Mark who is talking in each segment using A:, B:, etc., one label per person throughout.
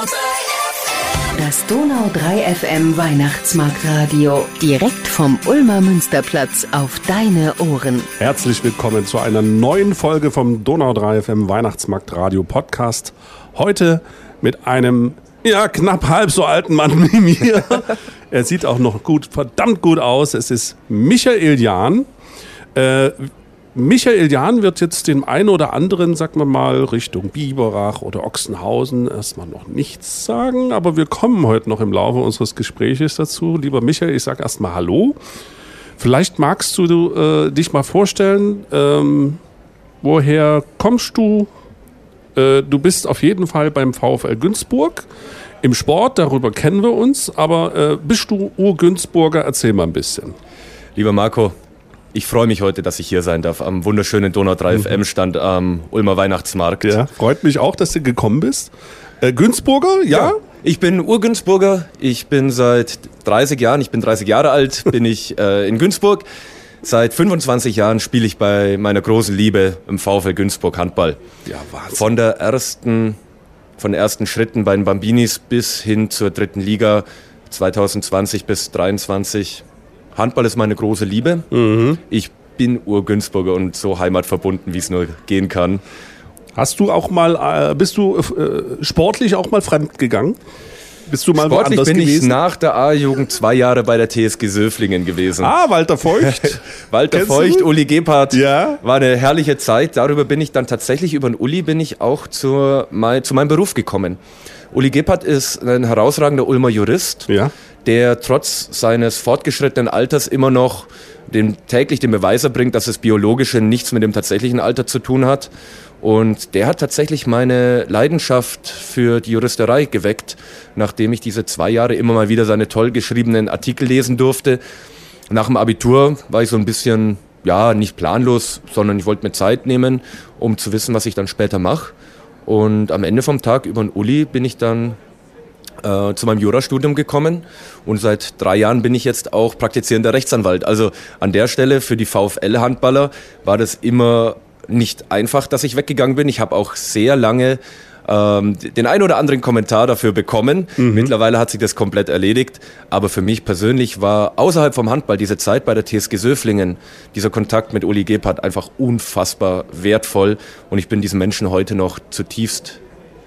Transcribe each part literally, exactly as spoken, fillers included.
A: Das Donau drei F M Weihnachtsmarktradio. Direkt vom Ulmer Münsterplatz auf deine Ohren.
B: Herzlich willkommen zu einer neuen Folge vom Donau drei F M Weihnachtsmarktradio Podcast. Heute mit einem, ja, knapp halb so alten Mann wie mir. Er sieht auch noch gut, verdammt gut aus. Es ist Michael Jahn. Äh, Michael Jahn wird jetzt dem einen oder anderen, sagen wir mal, Richtung Biberach oder Ochsenhausen erstmal noch nichts sagen, aber wir kommen heute noch im Laufe unseres Gespräches dazu. Lieber Michael, ich sage erstmal Hallo. Vielleicht magst du äh, dich mal vorstellen, ähm, woher kommst du? Äh, du bist auf jeden Fall beim VfL Günzburg. Im Sport, darüber kennen wir uns, aber äh, bist du Ur-Günzburger? Erzähl mal ein bisschen.
C: Lieber Marco, ich freue mich heute, dass ich hier sein darf, am wunderschönen Donau drei F M-Stand am Ulmer Weihnachtsmarkt.
B: Ja, freut mich auch, dass du gekommen bist. Äh, Günzburger, ja?
C: ja? Ich bin Ur-Günzburger. Ich bin seit dreißig Jahren, ich bin dreißig Jahre alt, bin ich äh, in Günzburg. Seit fünfundzwanzig Jahren spiele ich bei meiner großen Liebe im VfL Günzburg Handball.
B: Ja, Wahnsinn.
C: Von der ersten, von den ersten Schritten bei den Bambinis bis hin zur dritten Liga zwanzig zwanzig bis dreiundzwanzig. Handball ist meine große Liebe. Mhm. Ich bin Ur-Günzburger und so heimatverbunden, wie es nur gehen kann.
B: Hast du auch mal, äh, bist du äh, sportlich auch mal fremd gegangen? Bist du mal
C: Sportlich
B: woanders
C: bin
B: gewesen?
C: Ich nach der A-Jugend zwei Jahre bei der T S G Söflingen gewesen.
B: Ah, Walter Feucht.
C: Walter
B: Kennst
C: Feucht,
B: du?
C: Uli Gebhardt.
B: Ja.
C: War eine herrliche Zeit. Darüber bin ich dann tatsächlich, über den Uli bin ich auch zur, mein, zu meinem Beruf gekommen. Uli Gebhardt ist ein herausragender Ulmer Jurist.
B: Ja.
C: Der trotz seines fortgeschrittenen Alters immer noch den, täglich den Beweis erbringt, dass das Biologische nichts mit dem tatsächlichen Alter zu tun hat. Und der hat tatsächlich meine Leidenschaft für die Juristerei geweckt, nachdem ich diese zwei Jahre immer mal wieder seine toll geschriebenen Artikel lesen durfte. Nach dem Abitur war ich so ein bisschen, ja, nicht planlos, sondern ich wollte mir Zeit nehmen, um zu wissen, was ich dann später mache. Und am Ende vom Tag über den Uli bin ich dann äh, zu meinem Jurastudium gekommen und seit drei Jahren bin ich jetzt auch praktizierender Rechtsanwalt. Also an der Stelle für die VfL-Handballer war das immer nicht einfach, dass ich weggegangen bin. Ich habe auch sehr lange ähm, den einen oder anderen Kommentar dafür bekommen. Mhm. Mittlerweile hat sich das komplett erledigt. Aber für mich persönlich war außerhalb vom Handball diese Zeit bei der T S G Söflingen, dieser Kontakt mit Uli Gebhardt einfach unfassbar wertvoll. Und ich bin diesem Menschen heute noch zutiefst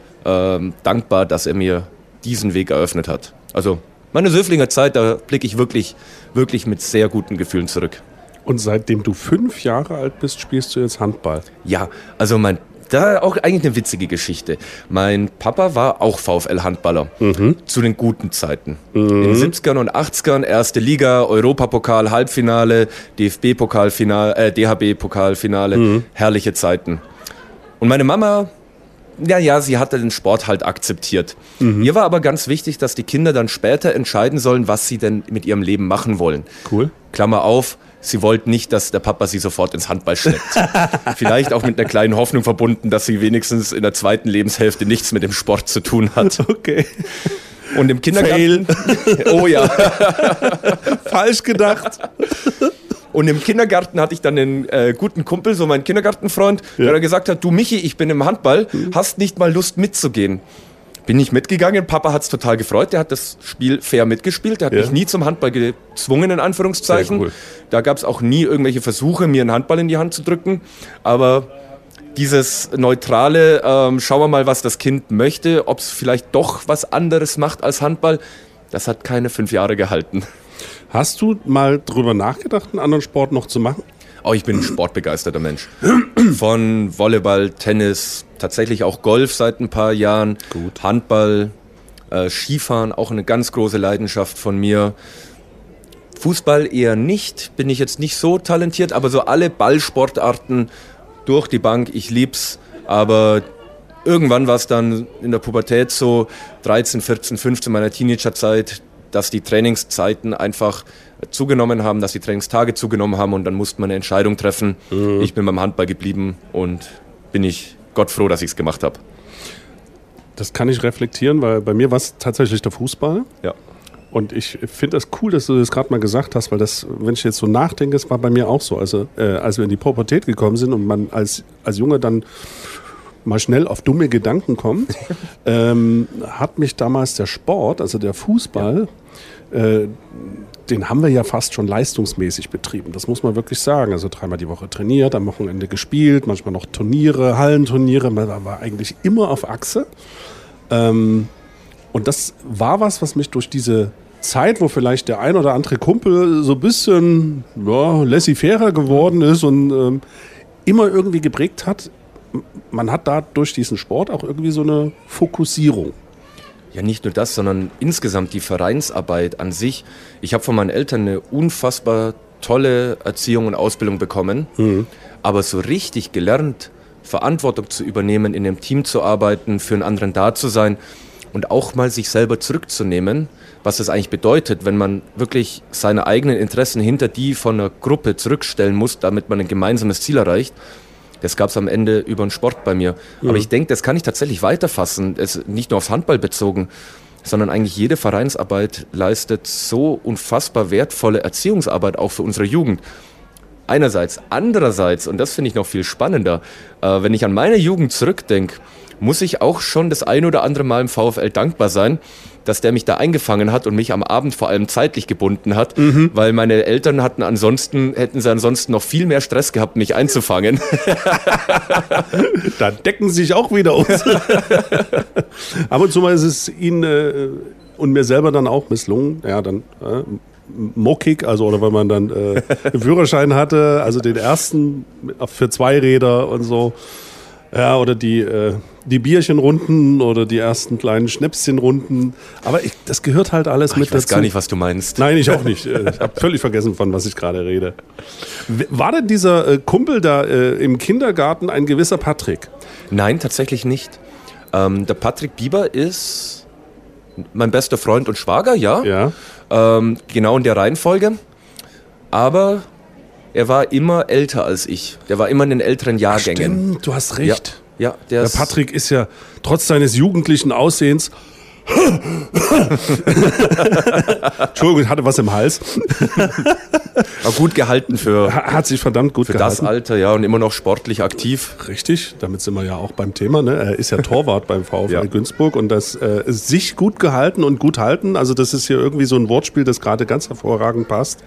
C: ähm, dankbar, dass er mir diesen Weg eröffnet hat. Also meine Söflinger Zeit, da blicke ich wirklich, wirklich mit sehr guten Gefühlen zurück.
B: Und seitdem du fünf Jahre alt bist, spielst du jetzt Handball?
C: Ja, also mein, da auch eigentlich eine witzige Geschichte. Mein Papa war auch VfL-Handballer, mhm. zu den guten Zeiten. Mhm. In den siebzigern und achtzigern, erste Liga, Europapokal, Halbfinale, D F B-Pokalfinale, äh, D H B-Pokalfinale, mhm. herrliche Zeiten. Und meine Mama, ja, ja, sie hatte den Sport halt akzeptiert. Mhm. Ihr war aber ganz wichtig, dass die Kinder dann später entscheiden sollen, was sie denn mit ihrem Leben machen wollen.
B: Cool.
C: Klammer auf, sie wollte nicht, dass der Papa sie sofort ins Handball steckt. Vielleicht auch mit einer kleinen Hoffnung verbunden, dass sie wenigstens in der zweiten Lebenshälfte nichts mit dem Sport zu tun hat.
B: Okay.
C: Und im Kindergarten... Oh ja.
B: Falsch gedacht.
C: Und im Kindergarten hatte ich dann einen äh, guten Kumpel, so mein Kindergartenfreund, ja. der gesagt hat, du Michi, ich bin im Handball, mhm. hast nicht mal Lust mitzugehen? Bin ich mitgegangen, Papa hat es total gefreut, der hat das Spiel fair mitgespielt, der hat ja. mich nie zum Handball gezwungen, in Anführungszeichen. Cool. Da gab es auch nie irgendwelche Versuche, mir einen Handball in die Hand zu drücken, aber dieses neutrale, ähm, schauen wir mal, was das Kind möchte, ob es vielleicht doch was anderes macht als Handball, das hat keine fünf Jahre gehalten.
B: Hast du mal drüber nachgedacht, einen anderen Sport noch zu machen?
C: Oh, ich bin ein sportbegeisterter Mensch. Von Volleyball, Tennis, tatsächlich auch Golf seit ein paar Jahren, Gut. Handball, äh, Skifahren, auch eine ganz große Leidenschaft von mir. Fußball eher nicht, bin ich jetzt nicht so talentiert, aber so alle Ballsportarten durch die Bank, ich lieb's. Aber irgendwann war es dann in der Pubertät so, dreizehn, vierzehn, fünfzehn meiner Teenagerzeit, dass die Trainingszeiten einfach zugenommen haben, dass die Trainingstage zugenommen haben und dann musste man eine Entscheidung treffen. Mhm. Ich bin beim Handball geblieben und bin ich Gott froh, dass ich es gemacht habe.
B: Das kann ich reflektieren, weil bei mir war es tatsächlich der Fußball.
C: Ja.
B: Und ich finde das cool, dass du das gerade mal gesagt hast, weil das, wenn ich jetzt so nachdenke, es war bei mir auch so. Also, äh, als wir in die Pubertät gekommen sind und man als, als Junge dann mal schnell auf dumme Gedanken kommt, ähm, hat mich damals der Sport, also der Fußball, äh, den haben wir ja fast schon leistungsmäßig betrieben. Das muss man wirklich sagen. Also dreimal die Woche trainiert, am Wochenende gespielt, manchmal noch Turniere, Hallenturniere. Man war eigentlich immer auf Achse. Ähm, und das war was, was mich durch diese Zeit, wo vielleicht der ein oder andere Kumpel so ein bisschen ja, laissez-faire geworden ist und ähm, immer irgendwie geprägt hat. Man hat da durch diesen Sport auch irgendwie so eine Fokussierung.
C: Ja, nicht nur das, sondern insgesamt die Vereinsarbeit an sich. Ich habe von meinen Eltern eine unfassbar tolle Erziehung und Ausbildung bekommen, mhm. aber so richtig gelernt, Verantwortung zu übernehmen, in einem Team zu arbeiten, für einen anderen da zu sein und auch mal sich selber zurückzunehmen, was das eigentlich bedeutet, wenn man wirklich seine eigenen Interessen hinter die von einer Gruppe zurückstellen muss, damit man ein gemeinsames Ziel erreicht. Das gab es am Ende über den Sport bei mir. Mhm. Aber ich denke, das kann ich tatsächlich weiterfassen. Es nicht nur aufs Handball bezogen, sondern eigentlich jede Vereinsarbeit leistet so unfassbar wertvolle Erziehungsarbeit auch für unsere Jugend. Einerseits. Andererseits, und das finde ich noch viel spannender, äh, wenn ich an meine Jugend zurückdenke, muss ich auch schon das ein oder andere Mal im VfL dankbar sein, dass der mich da eingefangen hat und mich am Abend vor allem zeitlich gebunden hat, mhm. weil meine Eltern hatten ansonsten, hätten sie ansonsten noch viel mehr Stress gehabt, mich einzufangen.
B: Da decken sie sich auch wieder aus. Ab und zu mal ist es ihnen äh, und mir selber dann auch misslungen, ja, dann äh, Mokik, also oder wenn man dann äh, einen Führerschein hatte, also den ersten für Zweiräder und so. Ja, oder die, äh, die Bierchenrunden oder die ersten kleinen Schnäpschenrunden. Aber ich, das gehört halt alles
C: Ach,
B: mit
C: ich weiß
B: dazu.
C: gar nicht, was du meinst.
B: Nein, ich auch nicht. Ich habe völlig vergessen, von was ich gerade rede. War denn dieser äh, Kumpel da äh, im Kindergarten ein gewisser Patrick?
C: Nein, tatsächlich nicht. Ähm, der Patrick Bieber ist mein bester Freund und Schwager, ja.
B: Ja.
C: Ähm, genau in der Reihenfolge. Aber er war immer älter als ich. Der war immer in den älteren Jahrgängen.
B: Stimmt, du hast recht.
C: Ja, ja, der,
B: der Patrick ist ja trotz seines jugendlichen Aussehens Entschuldigung, ich hatte was im Hals.
C: War gut gehalten für,
B: hat sich verdammt gut
C: für
B: gehalten.
C: das Alter, ja, und immer noch sportlich aktiv.
B: Richtig, damit sind wir ja auch beim Thema. Ne? Er ist ja Torwart beim VfL
C: Ja.
B: Günzburg und das äh, sich gut gehalten und gut halten. Also das ist hier irgendwie so ein Wortspiel, das gerade ganz hervorragend passt.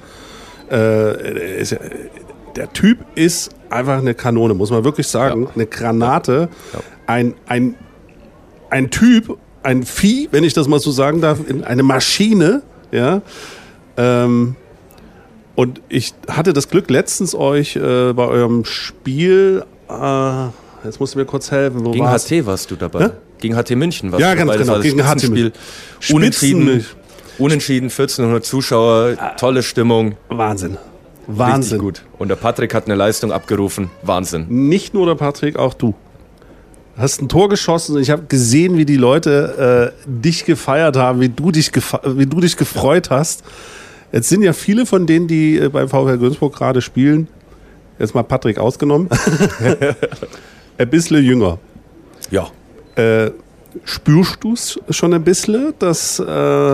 B: Äh, ist ja, der Typ ist einfach eine Kanone, muss man wirklich sagen. Ja. Eine Granate. Ja. Ja. Ein, ein, ein Typ, ein Vieh, wenn ich das mal so sagen darf, eine Maschine. Ja. Ähm, und ich hatte das Glück, letztens euch äh, bei eurem Spiel, äh, jetzt musst du mir kurz helfen, wo
C: Gegen
B: war's?
C: H T warst du dabei. Hä? Gegen H T München warst
B: ja,
C: du
B: ganz
C: dabei.
B: genau,
C: das
B: gegen H T
C: München. Unentschieden. Unentschieden, vierzehnhundert Zuschauer, tolle Stimmung.
B: Wahnsinn. Wahnsinn.
C: Richtig gut. Und der Patrick hat eine Leistung abgerufen. Wahnsinn.
B: Nicht nur der Patrick, auch du. Hast ein Tor geschossen und ich habe gesehen, wie die Leute äh, dich gefeiert haben, wie du dich, gefe- wie du dich gefreut hast. Jetzt sind ja viele von denen, die äh, beim VfL Günzburg gerade spielen, jetzt mal Patrick ausgenommen, ein bisschen jünger.
C: Ja.
B: Äh, spürst du es schon ein bisschen, dass... Äh,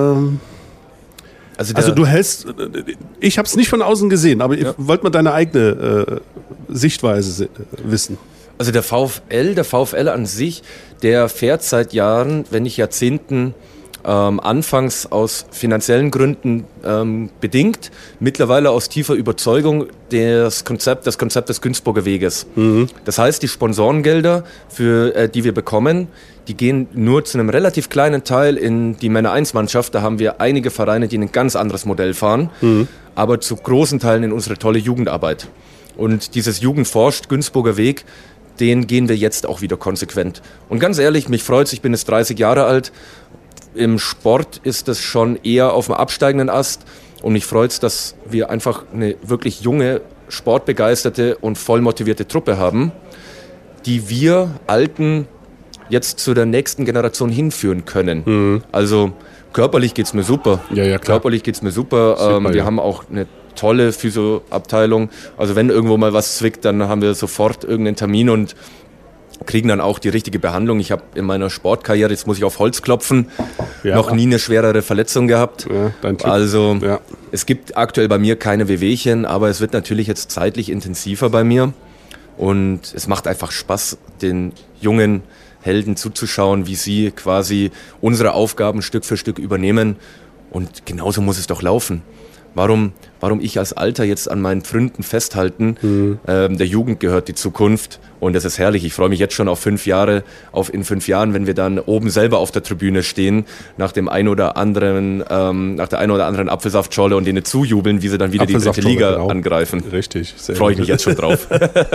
C: Also,
B: also du hältst, ich habe es nicht von außen gesehen, aber ja. ich wollte mal deine eigene äh, Sichtweise äh, wissen.
C: Also der VfL, der VfL an sich, der fährt seit Jahren, wenn nicht Jahrzehnten, ähm, anfangs aus finanziellen Gründen ähm, bedingt, mittlerweile aus tiefer Überzeugung das Konzept, das Konzept des Günzburger Weges. Mhm. Das heißt, die Sponsorengelder, für, äh, die wir bekommen, die gehen nur zu einem relativ kleinen Teil in die Männer eins Mannschaft. Da haben wir einige Vereine, die ein ganz anderes Modell fahren, mhm. aber zu großen Teilen in unsere tolle Jugendarbeit. Und dieses Jugendforscht, Günzburger Weg, den gehen wir jetzt auch wieder konsequent. Und ganz ehrlich, mich freut's, ich bin jetzt dreißig Jahre alt. Im Sport ist das schon eher auf dem absteigenden Ast. Und mich freut's, dass wir einfach eine wirklich junge, sportbegeisterte und voll motivierte Truppe haben, die wir Alten jetzt zu der nächsten Generation hinführen können. Mhm. Also körperlich geht's mir super.
B: Ja, ja, klar.
C: Körperlich geht's mir super. super ähm, wir ja. haben auch eine tolle Physio-Abteilung. Also wenn irgendwo mal was zwickt, dann haben wir sofort irgendeinen Termin und kriegen dann auch die richtige Behandlung. Ich habe in meiner Sportkarriere, jetzt muss ich auf Holz klopfen, ja, noch nie eine schwerere Verletzung gehabt. Ja, dein Typ. Also ja. Es gibt aktuell bei mir keine Wehwehchen, aber es wird natürlich jetzt zeitlich intensiver bei mir. Und es macht einfach Spaß, den jungen Helden zuzuschauen, wie sie quasi unsere Aufgaben Stück für Stück übernehmen. Und genauso muss es doch laufen. Warum, warum ich als Alter jetzt an meinen Pfründen festhalten? Mhm. Ähm, der Jugend gehört die Zukunft und das ist herrlich. Ich freue mich jetzt schon auf fünf Jahre, auf in fünf Jahren, wenn wir dann oben selber auf der Tribüne stehen, nach dem ein oder anderen, ähm, nach der ein oder anderen Apfelsaftschorle und denen zujubeln, wie sie dann wieder die dritte Liga genau. angreifen.
B: Richtig.
C: Freue ich mich jetzt schon drauf.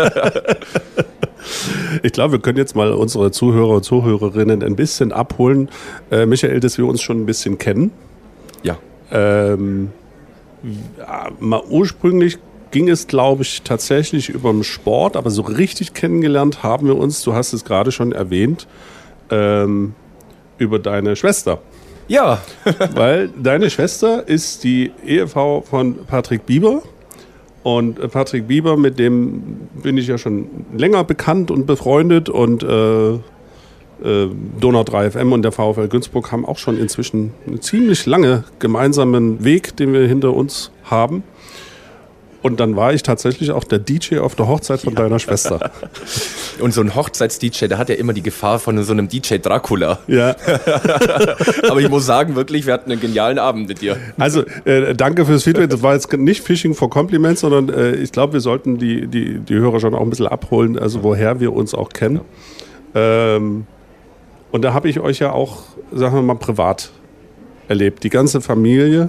B: Ich glaube, wir können jetzt mal unsere Zuhörer und Zuhörerinnen ein bisschen abholen. Äh, Michael, dass wir uns schon ein bisschen kennen.
C: Ja.
B: Ähm, ja, mal ursprünglich ging es, glaube ich, tatsächlich über den Sport, aber so richtig kennengelernt haben wir uns, du hast es gerade schon erwähnt, ähm, über deine Schwester.
C: Ja.
B: Weil deine Schwester ist die Ehefrau von Patrick Bieber. Und Patrick Bieber, mit dem bin ich ja schon länger bekannt und befreundet und äh, äh, Donau drei F M und der VfL Günzburg haben auch schon inzwischen einen ziemlich lange gemeinsamen Weg, den wir hinter uns haben. Und dann war ich tatsächlich auch der D J auf der Hochzeit von ja. deiner Schwester.
C: Und so ein Hochzeits-D J, der hat ja immer die Gefahr von so einem D J Dracula.
B: Ja.
C: Aber ich muss sagen, wirklich, wir hatten einen genialen Abend mit dir.
B: Also, äh, danke fürs Feedback. Das war jetzt nicht Fishing for Compliments, sondern äh, ich glaube, wir sollten die, die, die Hörer schon auch ein bisschen abholen, also woher wir uns auch kennen. Ja. Ähm, und da habe ich euch ja auch, sagen wir mal, privat erlebt. Die ganze Familie.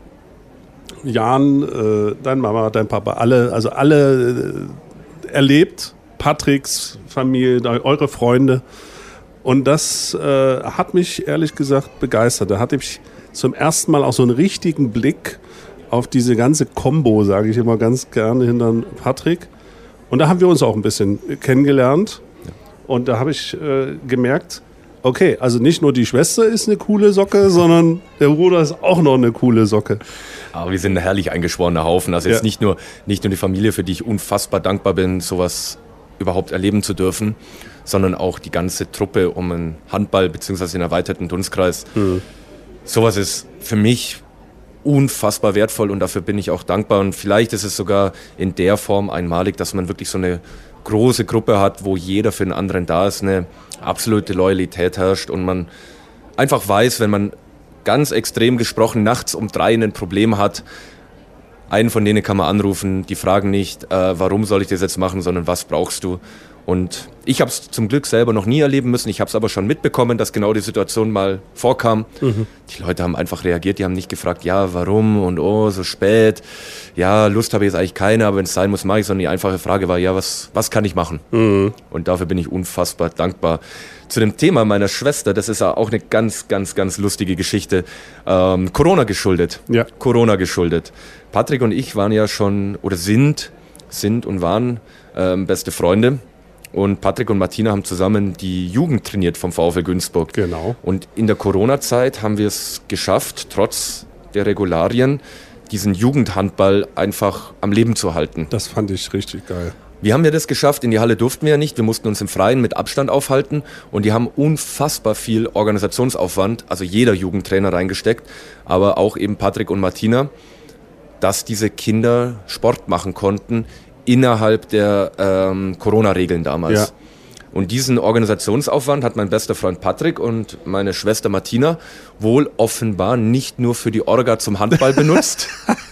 B: Jan, äh, dein Mama, dein Papa, alle, also alle äh, erlebt, Patricks Familie, eure Freunde. Und das äh, hat mich ehrlich gesagt begeistert. Da hatte ich zum ersten Mal auch so einen richtigen Blick auf diese ganze Kombo, sage ich immer ganz gerne, hinter Patrick. Und da haben wir uns auch ein bisschen kennengelernt. Und da habe ich äh, gemerkt, okay, also nicht nur die Schwester ist eine coole Socke, sondern der Bruder ist auch noch eine coole Socke.
C: Aber wir sind ein herrlich eingeschworener Haufen. Also jetzt ja. nicht nur, nicht nur die Familie, für die ich unfassbar dankbar bin, sowas überhaupt erleben zu dürfen, sondern auch die ganze Truppe um einen Handball bzw. den erweiterten Dunstkreis. Mhm. Sowas ist für mich unfassbar wertvoll und dafür bin ich auch dankbar. Und vielleicht ist es sogar in der Form einmalig, dass man wirklich so eine große Gruppe hat, wo jeder für den anderen da ist, eine absolute Loyalität herrscht und man einfach weiß, wenn man ganz extrem gesprochen nachts um drei ein Problem hat, einen von denen kann man anrufen, die fragen nicht, äh, warum soll ich das jetzt machen, sondern was brauchst du? Und ich habe es zum Glück selber noch nie erleben müssen, ich habe es aber schon mitbekommen, dass genau die Situation mal vorkam. Mhm. Die Leute haben einfach reagiert, die haben nicht gefragt, ja, warum und oh, so spät. Ja, Lust habe ich jetzt eigentlich keine, aber wenn es sein muss, mache ich, sondern die einfache Frage war, ja, was, was kann ich machen? Mhm. Und dafür bin ich unfassbar dankbar. Zu dem Thema meiner Schwester, das ist auch eine ganz, ganz, ganz lustige Geschichte. Ähm, Corona geschuldet.
B: Ja.
C: Corona geschuldet. Patrick und ich waren ja schon, oder sind, sind und waren ähm, beste Freunde. Und Patrick und Martina haben zusammen die Jugend trainiert vom VfL Günzburg.
B: Genau.
C: Und in der Corona-Zeit haben wir es geschafft, trotz der Regularien, diesen Jugendhandball einfach am Leben zu halten.
B: Das fand ich richtig geil.
C: Wie haben wir das geschafft? In die Halle durften wir ja nicht. Wir mussten uns im Freien mit Abstand aufhalten. Und die haben unfassbar viel Organisationsaufwand, also jeder Jugendtrainer reingesteckt, aber auch eben Patrick und Martina, dass diese Kinder Sport machen konnten innerhalb der ähm, Corona-Regeln damals. Ja. Und diesen Organisationsaufwand hat mein bester Freund Patrick und meine Schwester Martina wohl offenbar nicht nur für die Orga zum Handball benutzt.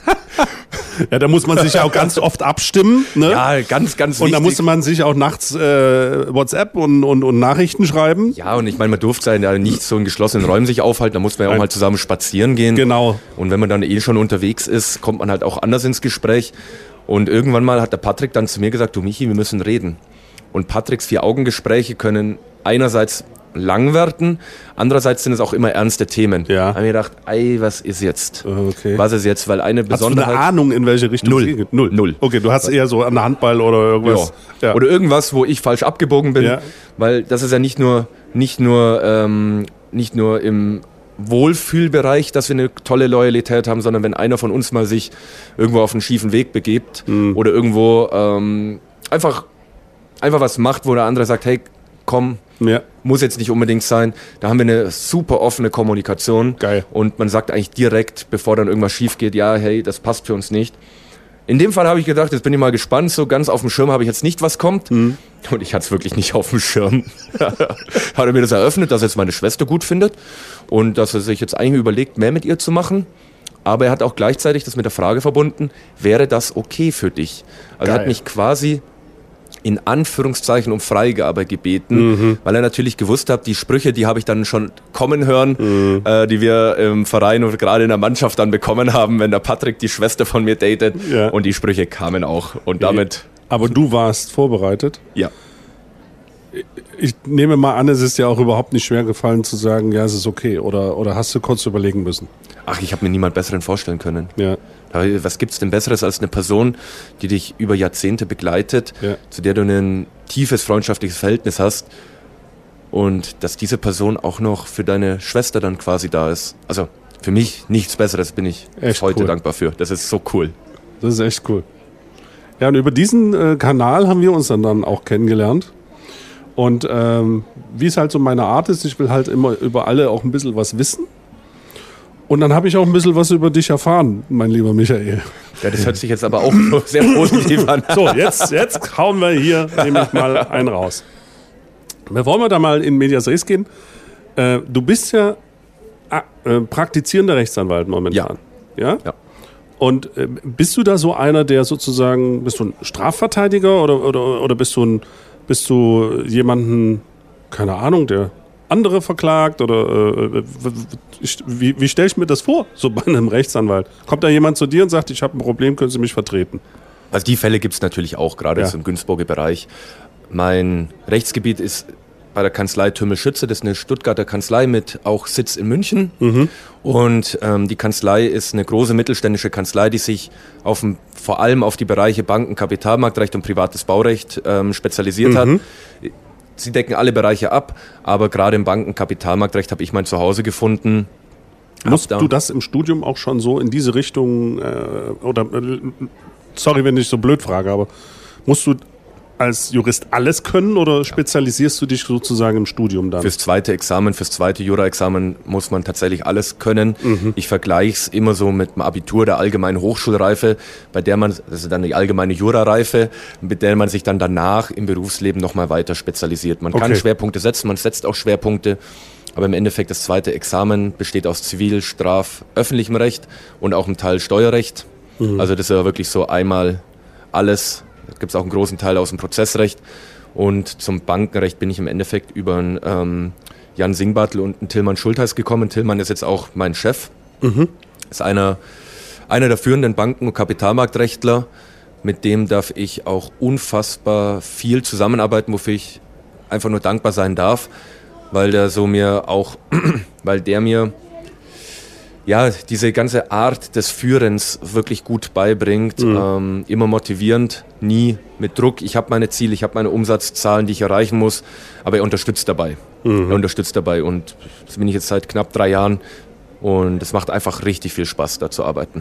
B: Ja, da muss man sich ja auch ganz oft abstimmen. Ne?
C: Ja, ganz, ganz wichtig.
B: Und da musste man sich auch nachts äh, WhatsApp und, und, und Nachrichten schreiben.
C: Ja, und ich meine, man durfte ja nicht so in geschlossenen Räumen sich aufhalten, da musste man ja auch mal zusammen spazieren gehen.
B: Genau.
C: Und wenn man dann eh schon unterwegs ist, kommt man halt auch anders ins Gespräch. Und irgendwann mal hat der Patrick dann zu mir gesagt, du Michi, wir müssen reden. Und Patricks Vier-Augen-Gespräche können einerseits lang werden, andererseits sind es auch immer ernste Themen.
B: Ja.
C: Da habe ich mir gedacht, ey, was ist jetzt?
B: Okay.
C: Was ist jetzt? Weil eine Besonderheit...
B: Hast du eine Ahnung, in welche Richtung
C: Null.
B: es geht? Null.
C: Null.
B: Okay, du hast eher so an der Handball oder irgendwas.
C: Ja. Ja. Oder irgendwas, wo ich falsch abgebogen bin.
B: Ja.
C: Weil das ist ja nicht nur, nicht nur, ähm, nicht nur im Wohlfühlbereich, dass wir eine tolle Loyalität haben, sondern wenn einer von uns mal sich irgendwo auf einen schiefen Weg begibt mhm. oder irgendwo ähm, einfach, einfach was macht, wo der andere sagt, hey, komm, ja. muss jetzt nicht unbedingt sein. Da haben wir eine super offene Kommunikation.
B: Geil.
C: Und man sagt eigentlich direkt, bevor dann irgendwas schief geht, ja, hey, das passt für uns nicht. In dem Fall habe ich gedacht, jetzt bin ich mal gespannt, so ganz auf dem Schirm habe ich jetzt nicht, was kommt. Mhm. Und ich hatte es wirklich nicht auf dem Schirm. Hat er mir das eröffnet, dass er jetzt meine Schwester gut findet und dass er sich jetzt eigentlich überlegt, mehr mit ihr zu machen. Aber er hat auch gleichzeitig das mit der Frage verbunden, wäre das okay für dich? Also er hat mich quasi in Anführungszeichen um Freigabe gebeten, mhm. weil er natürlich gewusst hat, die Sprüche, die habe ich dann schon kommen hören, mhm. äh, die wir im Verein und gerade in der Mannschaft dann bekommen haben, wenn der Patrick die Schwester von mir datet. Ja. Und die Sprüche kamen auch. Und damit.
B: Aber du warst vorbereitet?
C: Ja.
B: Ich nehme mal an, es ist ja auch überhaupt nicht schwer gefallen zu sagen, ja, es ist okay. Oder, oder hast du kurz überlegen müssen?
C: Ach, ich habe mir niemand Besseren vorstellen können.
B: Ja.
C: Was gibt's denn Besseres als eine Person, die dich über Jahrzehnte begleitet, ja. zu der du ein tiefes freundschaftliches Verhältnis hast und dass diese Person auch noch für deine Schwester dann quasi da ist. Also für mich nichts Besseres, bin ich echt heute cool. dankbar für. Das ist so cool.
B: Das ist echt cool. Ja, und über diesen äh, Kanal haben wir uns dann, dann auch kennengelernt. Und ähm, wie es halt so meine Art ist, ich will halt immer über alle auch ein bisschen was wissen. Und dann habe ich auch ein bisschen was über dich erfahren, mein lieber Michael.
C: Ja, das hört sich jetzt aber auch sehr positiv an.
B: So, jetzt, jetzt hauen wir hier nämlich mal einen raus. Bevor wir da mal in Medias Res gehen, äh, du bist ja äh, praktizierender Rechtsanwalt momentan.
C: Ja.
B: Ja? Ja. Und äh, bist du da so einer, der sozusagen, bist du ein Strafverteidiger oder, oder, oder bist du ein, bist du jemanden, keine Ahnung, der andere verklagt oder äh, ich, wie, wie stelle ich mir das vor, so bei einem Rechtsanwalt? Kommt da jemand zu dir und sagt, ich habe ein Problem, können Sie mich vertreten?
C: Also die Fälle gibt es natürlich auch, gerade ja. im Günzburger Bereich. Mein Rechtsgebiet ist bei der Kanzlei Tümmel-Schütze, das ist eine Stuttgarter Kanzlei mit auch Sitz in München. Mhm. Und ähm, die Kanzlei ist eine große mittelständische Kanzlei, die sich auf, vor allem auf die Bereiche Banken, Kapitalmarktrecht und privates Baurecht ähm, spezialisiert mhm. hat. Sie decken alle Bereiche ab, aber gerade im Banken-, Kapitalmarktrecht habe ich mein Zuhause gefunden.
B: Musst da du das im Studium auch schon so in diese Richtung, äh, oder, äh, sorry, wenn ich so blöd frage, aber musst du als Jurist alles können oder spezialisierst du dich sozusagen im Studium dann?
C: Fürs zweite Examen, fürs zweite Jura-Examen muss man tatsächlich alles können. Mhm. Ich vergleiche es immer so mit dem Abitur der allgemeinen Hochschulreife, bei der man, das ist dann die allgemeine Jurareife, mit der man sich dann danach im Berufsleben nochmal weiter spezialisiert. Man kann okay. Schwerpunkte setzen, man setzt auch Schwerpunkte, aber im Endeffekt das zweite Examen besteht aus Zivil-, Straf-, öffentlichem Recht und auch einem Teil Steuerrecht. Mhm. Also das ist ja wirklich so einmal alles. Da gibt es auch einen großen Teil aus dem Prozessrecht. Und zum Bankenrecht bin ich im Endeffekt über einen ähm, Jan Singbartel und einen Tillmann Schultheiß gekommen. Tillmann ist jetzt auch mein Chef. Mhm. Ist einer, einer der führenden Banken- und Kapitalmarktrechtler. Mit dem darf ich auch unfassbar viel zusammenarbeiten, wofür ich einfach nur dankbar sein darf. Weil der so mir auch, weil der mir ja, diese ganze Art des Führens wirklich gut beibringt, mhm. ähm, immer motivierend, nie mit Druck. Ich habe meine Ziele, ich habe meine Umsatzzahlen, die ich erreichen muss, aber er unterstützt dabei. Mhm. Er unterstützt dabei und das bin ich jetzt seit knapp drei Jahren und es macht einfach richtig viel Spaß, da zu arbeiten.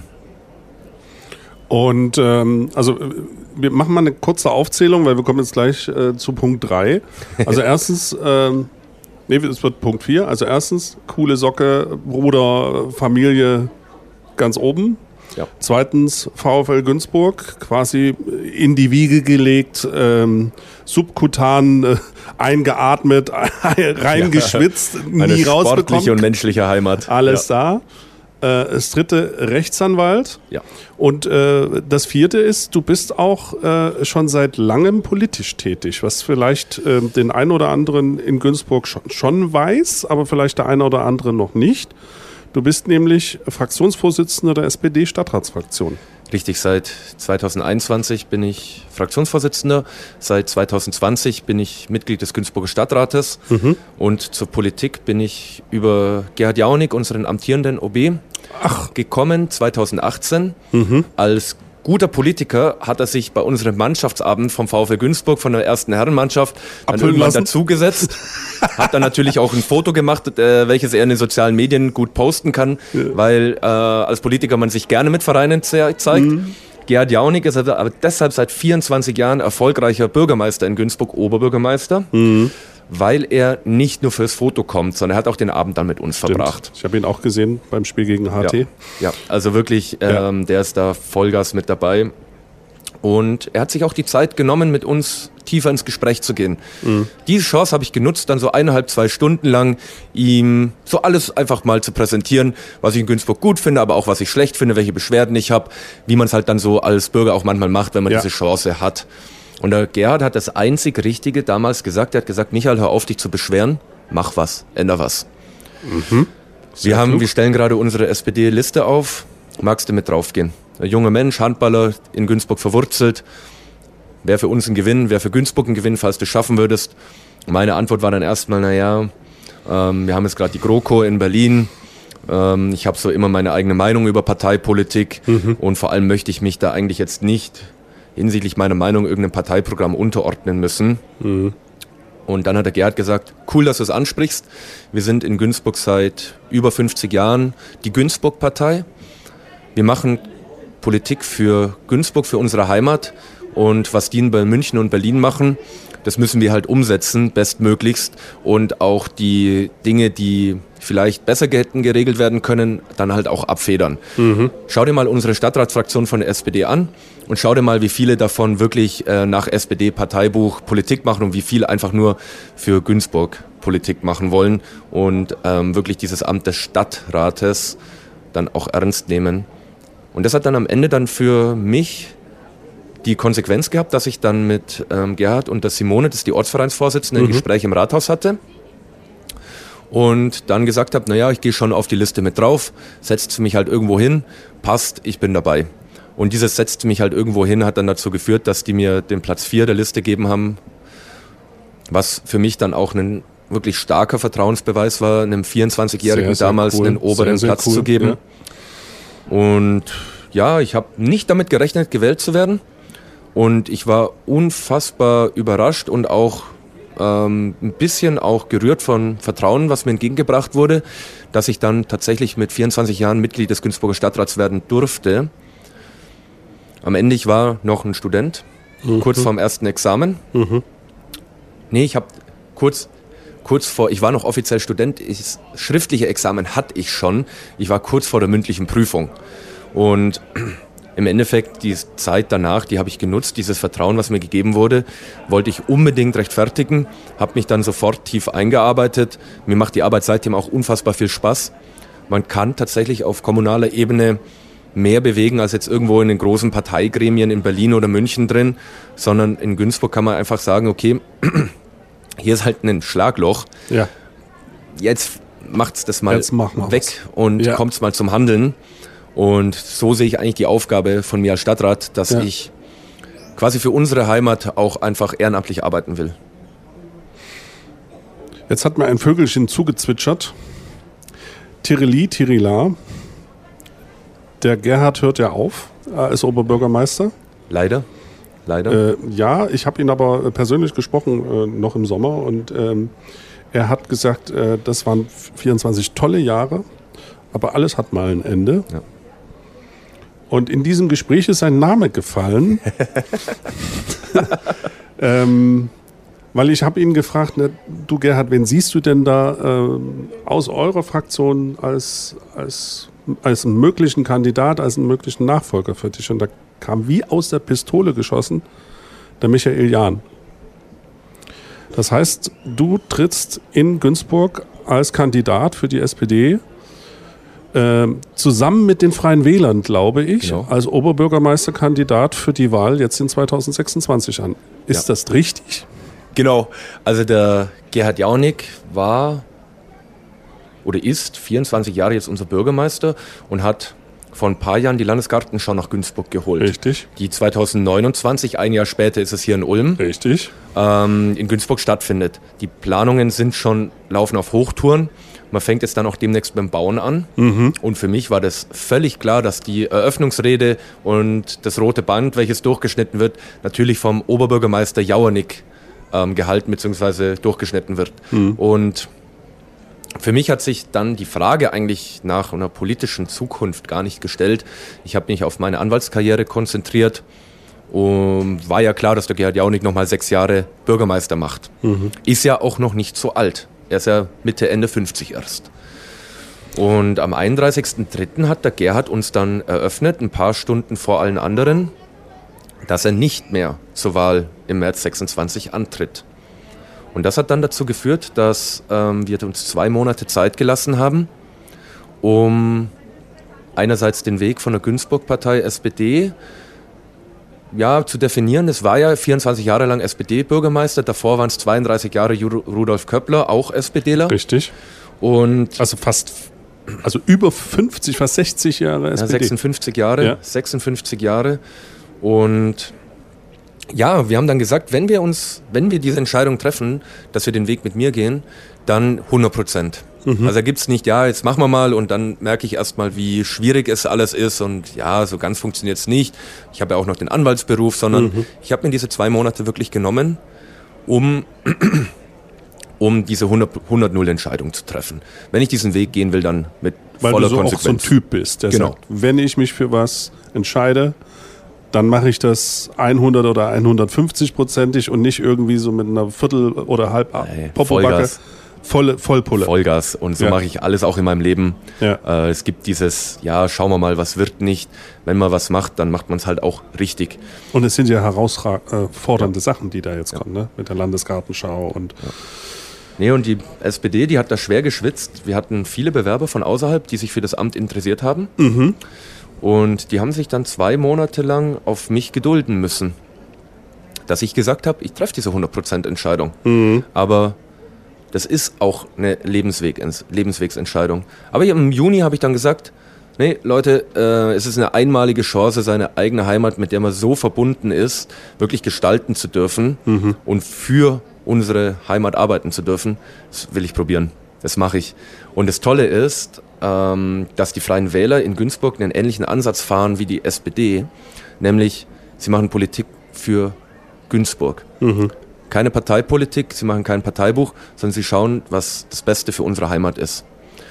B: Und ähm, also wir machen mal eine kurze Aufzählung, weil wir kommen jetzt gleich äh, zu Punkt drei. Also erstens... Ähm, Nee, es wird Punkt vier. Also erstens, coole Socke, Bruder, Familie ganz oben. Ja. Zweitens, VfL Günzburg, quasi in die Wiege gelegt, ähm, subkutan äh, eingeatmet, reingeschwitzt, ja, nie
C: eine
B: rausbekommen.
C: Sportliche und menschliche Heimat.
B: Alles ja. da. Das dritte, Rechtsanwalt.
C: Ja.
B: Und äh, das vierte ist, du bist auch äh, schon seit langem politisch tätig, was vielleicht äh, den einen oder anderen in Günzburg schon, schon weiß, aber vielleicht der eine oder andere noch nicht. Du bist nämlich Fraktionsvorsitzender der S P D-Stadtratsfraktion.
C: Richtig, seit zweitausendeinundzwanzig bin ich Fraktionsvorsitzender, seit zweitausendzwanzig bin ich Mitglied des Günzburger Stadtrates mhm. und zur Politik bin ich über Gerhard Jaunig, unseren amtierenden O B, Ach. gekommen, zweitausendachtzehn. Mhm. Als guter Politiker hat er sich bei unserem Mannschaftsabend vom VfL Günzburg, von der ersten Herrenmannschaft, dann irgendwann dazugesetzt. Hat dann natürlich auch ein Foto gemacht, äh, welches er in den sozialen Medien gut posten kann, ja. weil äh, als Politiker man sich gerne mit Vereinen ze- zeigt. Mhm. Gerhard Jaunig ist aber deshalb seit vierundzwanzig Jahren erfolgreicher Bürgermeister in Günzburg, Oberbürgermeister. Mhm. Weil er nicht nur fürs Foto kommt, sondern er hat auch den Abend dann mit uns Stimmt. verbracht.
B: Ich habe ihn auch gesehen beim Spiel gegen H T.
C: Ja, ja also wirklich, ähm, ja. der ist da Vollgas mit dabei. Und er hat sich auch die Zeit genommen, mit uns tiefer ins Gespräch zu gehen. Mhm. Diese Chance habe ich genutzt, dann so eineinhalb, zwei Stunden lang ihm so alles einfach mal zu präsentieren, was ich in Günzburg gut finde, aber auch was ich schlecht finde, welche Beschwerden ich habe, wie man es halt dann so als Bürger auch manchmal macht, wenn man ja. diese Chance hat. Und der Gerhard hat das einzig Richtige damals gesagt. Er hat gesagt, Michael, hör auf, dich zu beschweren, mach was, änder was.
B: Mhm.
C: Wir, haben, wir stellen gerade unsere S P D-Liste auf. Magst du mit draufgehen? Ein junger Mensch, Handballer, in Günzburg verwurzelt. Wäre für uns ein Gewinn, wäre für Günzburg ein Gewinn, falls du es schaffen würdest. Meine Antwort war dann erstmal, naja, ähm, wir haben jetzt gerade die GroKo in Berlin. Ähm, ich habe so immer meine eigene Meinung über Parteipolitik. Mhm. Und vor allem möchte ich mich da eigentlich jetzt nicht hinsichtlich meiner Meinung irgendeinem Parteiprogramm unterordnen müssen. Mhm. Und dann hat der Gerhard gesagt, cool, dass du es ansprichst. Wir sind in Günzburg seit über fünfzig Jahren die Günzburg-Partei. Wir machen Politik für Günzburg, für unsere Heimat. Und was die in München und Berlin machen, das müssen wir halt umsetzen, bestmöglichst. Und auch die Dinge, die vielleicht besser hätten geregelt werden können, dann halt auch abfedern. Mhm. Schau dir mal unsere Stadtratsfraktion von der S P D an und schau dir mal, wie viele davon wirklich äh, nach S P D-Parteibuch Politik machen und wie viele einfach nur für Günzburg Politik machen wollen und ähm, wirklich dieses Amt des Stadtrates dann auch ernst nehmen. Und das hat dann am Ende dann für mich die Konsequenz gehabt, dass ich dann mit ähm, Gerhard und der Simone, das ist die Ortsvereinsvorsitzende, mhm. ein Gespräch im Rathaus hatte und dann gesagt habe, naja, ich gehe schon auf die Liste mit drauf, setzt mich halt irgendwo hin, passt, ich bin dabei. Und dieses setzt mich halt irgendwo hin hat dann dazu geführt, dass die mir den Platz vier der Liste gegeben haben, was für mich dann auch ein wirklich starker Vertrauensbeweis war, einem vierundzwanzigjährigen sehr, sehr damals cool. einen oberen sehr, sehr Platz cool. zu geben. Ja. Und ja, ich habe nicht damit gerechnet, gewählt zu werden. Und ich war unfassbar überrascht und auch ähm, ein bisschen auch gerührt von Vertrauen, was mir entgegengebracht wurde, dass ich dann tatsächlich mit vierundzwanzig Jahren Mitglied des Günzburger Stadtrats werden durfte. Am Ende, ich war noch ein Student, mhm. kurz vorm ersten Examen. Mhm. Nee, ich habe kurz, kurz vor, ich war noch offiziell Student, das schriftliche Examen hatte ich schon. Ich war kurz vor der mündlichen Prüfung. Und im Endeffekt, die Zeit danach, die habe ich genutzt, dieses Vertrauen, was mir gegeben wurde, wollte ich unbedingt rechtfertigen, habe mich dann sofort tief eingearbeitet. Mir macht die Arbeit seitdem auch unfassbar viel Spaß. Man kann tatsächlich auf kommunaler Ebene mehr bewegen als jetzt irgendwo in den großen Parteigremien in Berlin oder München drin, sondern in Günzburg kann man einfach sagen, okay, hier ist halt ein Schlagloch. Ja. Jetzt macht's das mal weg was. und ja. kommt's mal zum Handeln. Und so sehe ich eigentlich die Aufgabe von mir als Stadtrat, dass ja. ich quasi für unsere Heimat auch einfach ehrenamtlich arbeiten will.
B: Jetzt hat mir ein Vögelchen zugezwitschert. Tirili, Tirila. Der Gerhard hört ja auf als Oberbürgermeister.
C: Leider, leider.
B: Äh, ja, ich habe ihn aber persönlich gesprochen, äh, noch im Sommer. Und ähm, er hat gesagt, äh, das waren vierundzwanzig tolle Jahre, aber alles hat mal ein Ende. Ja. Und in diesem Gespräch ist sein Name gefallen, ähm, weil ich habe ihn gefragt, ne, du Gerhard, wen siehst du denn da äh, aus eurer Fraktion als, als, als einen möglichen Kandidat, als einen möglichen Nachfolger für dich? Und da kam wie aus der Pistole geschossen der Michael Jahn. Das heißt, du trittst in Günzburg als Kandidat für die S P D Äh, zusammen mit den Freien Wählern, glaube ich, genau. als Oberbürgermeisterkandidat für die Wahl jetzt in zweitausendsechsundzwanzig an. Ist ja. das richtig?
C: Genau. Also der Gerhard Jaunig war oder ist vierundzwanzig Jahre jetzt unser Bürgermeister und hat vor ein paar Jahren die Landesgartenschau nach Günzburg geholt.
B: Richtig.
C: Die zweitausendneunundzwanzig, ein Jahr später ist es hier in Ulm.
B: Richtig.
C: Ähm, in Günzburg stattfindet. Die Planungen sind schon, laufen auf Hochtouren. Man fängt jetzt dann auch demnächst beim Bauen an. Mhm. Und für mich war das völlig klar, dass die Eröffnungsrede und das rote Band, welches durchgeschnitten wird, natürlich vom Oberbürgermeister Jauernick ähm, gehalten bzw. durchgeschnitten wird. Mhm. Und für mich hat sich dann die Frage eigentlich nach einer politischen Zukunft gar nicht gestellt. Ich habe mich auf meine Anwaltskarriere konzentriert und war ja klar, dass der Gerhard Jaunig noch mal sechs Jahre Bürgermeister macht. Mhm. Ist ja auch noch nicht so alt. Er ist ja Mitte, Ende fünfzig erst. Und am einunddreißigsten dritten hat der Gerhard uns dann eröffnet, ein paar Stunden vor allen anderen. dass er nicht mehr zur Wahl im März sechsundzwanzig antritt. Und das hat dann dazu geführt, dass ähm, wir uns zwei Monate Zeit gelassen haben, um einerseits den Weg von der Günzburg-Partei S P D ja, zu definieren. Es war ja vierundzwanzig Jahre lang S P D-Bürgermeister, davor waren es zweiunddreißig Jahre Rudolf Köppler, auch SPDler.
B: Richtig.
C: Und
B: also fast, also über fünfzig, fast sechzig Jahre S P D.
C: Ja, sechsundfünfzig Jahre, ja. sechsundfünfzig Jahre. Und ja, wir haben dann gesagt, wenn wir uns, wenn wir diese Entscheidung treffen, dass wir den Weg mit mir gehen, dann hundert Prozent. Mhm. Also da gibt es nicht, ja, jetzt machen wir mal und dann merke ich erstmal, wie schwierig es alles ist und ja, so ganz funktioniert es nicht. Ich habe ja auch noch den Anwaltsberuf, sondern mhm. ich habe mir diese zwei Monate wirklich genommen, um, um diese hundert null Entscheidung zu treffen. Wenn ich diesen Weg gehen will, dann mit
B: Weil
C: voller
B: du so
C: Konsequenz.
B: auch so ein Typ bist, der
C: genau.
B: sagt, wenn ich mich für was entscheide, dann mache ich das hundert oder hundertfünfzig prozentig und nicht irgendwie so mit einer Viertel- oder halb
C: nee,
B: Popobacke.
C: Vollgas.
B: Voll, Vollpulle.
C: Vollgas. Und so
B: ja.
C: mache ich alles auch in meinem Leben.
B: Ja.
C: Äh, es gibt dieses, ja, schauen wir mal, was wird nicht. Wenn man was macht, dann macht man es halt auch richtig.
B: Und es sind ja herausfordernde ja. Sachen, die da jetzt
C: ja.
B: kommen, ne? Mit der Landesgartenschau und...
C: Ja. Nee, und die S P D, die hat da schwer geschwitzt. Wir hatten viele Bewerber von außerhalb, die sich für das Amt interessiert haben.
B: Mhm.
C: Und die haben sich dann zwei Monate lang auf mich gedulden müssen. Dass ich gesagt habe, ich treffe diese hundert Prozent Entscheidung.
B: Mhm.
C: Aber das ist auch eine Lebensweg, Lebenswegsentscheidung. Aber im Juni habe ich dann gesagt, nee, Leute, äh, es ist eine einmalige Chance, seine eigene Heimat, mit der man so verbunden ist, wirklich gestalten zu dürfen mhm. und für unsere Heimat arbeiten zu dürfen. Das will ich probieren. Das mache ich. Und das Tolle ist, ähm, dass die Freien Wähler in Günzburg einen ähnlichen Ansatz fahren wie die S P D, nämlich sie machen Politik für Günzburg. Mhm. Keine Parteipolitik, sie machen kein Parteibuch, sondern sie schauen, was das Beste für unsere Heimat ist.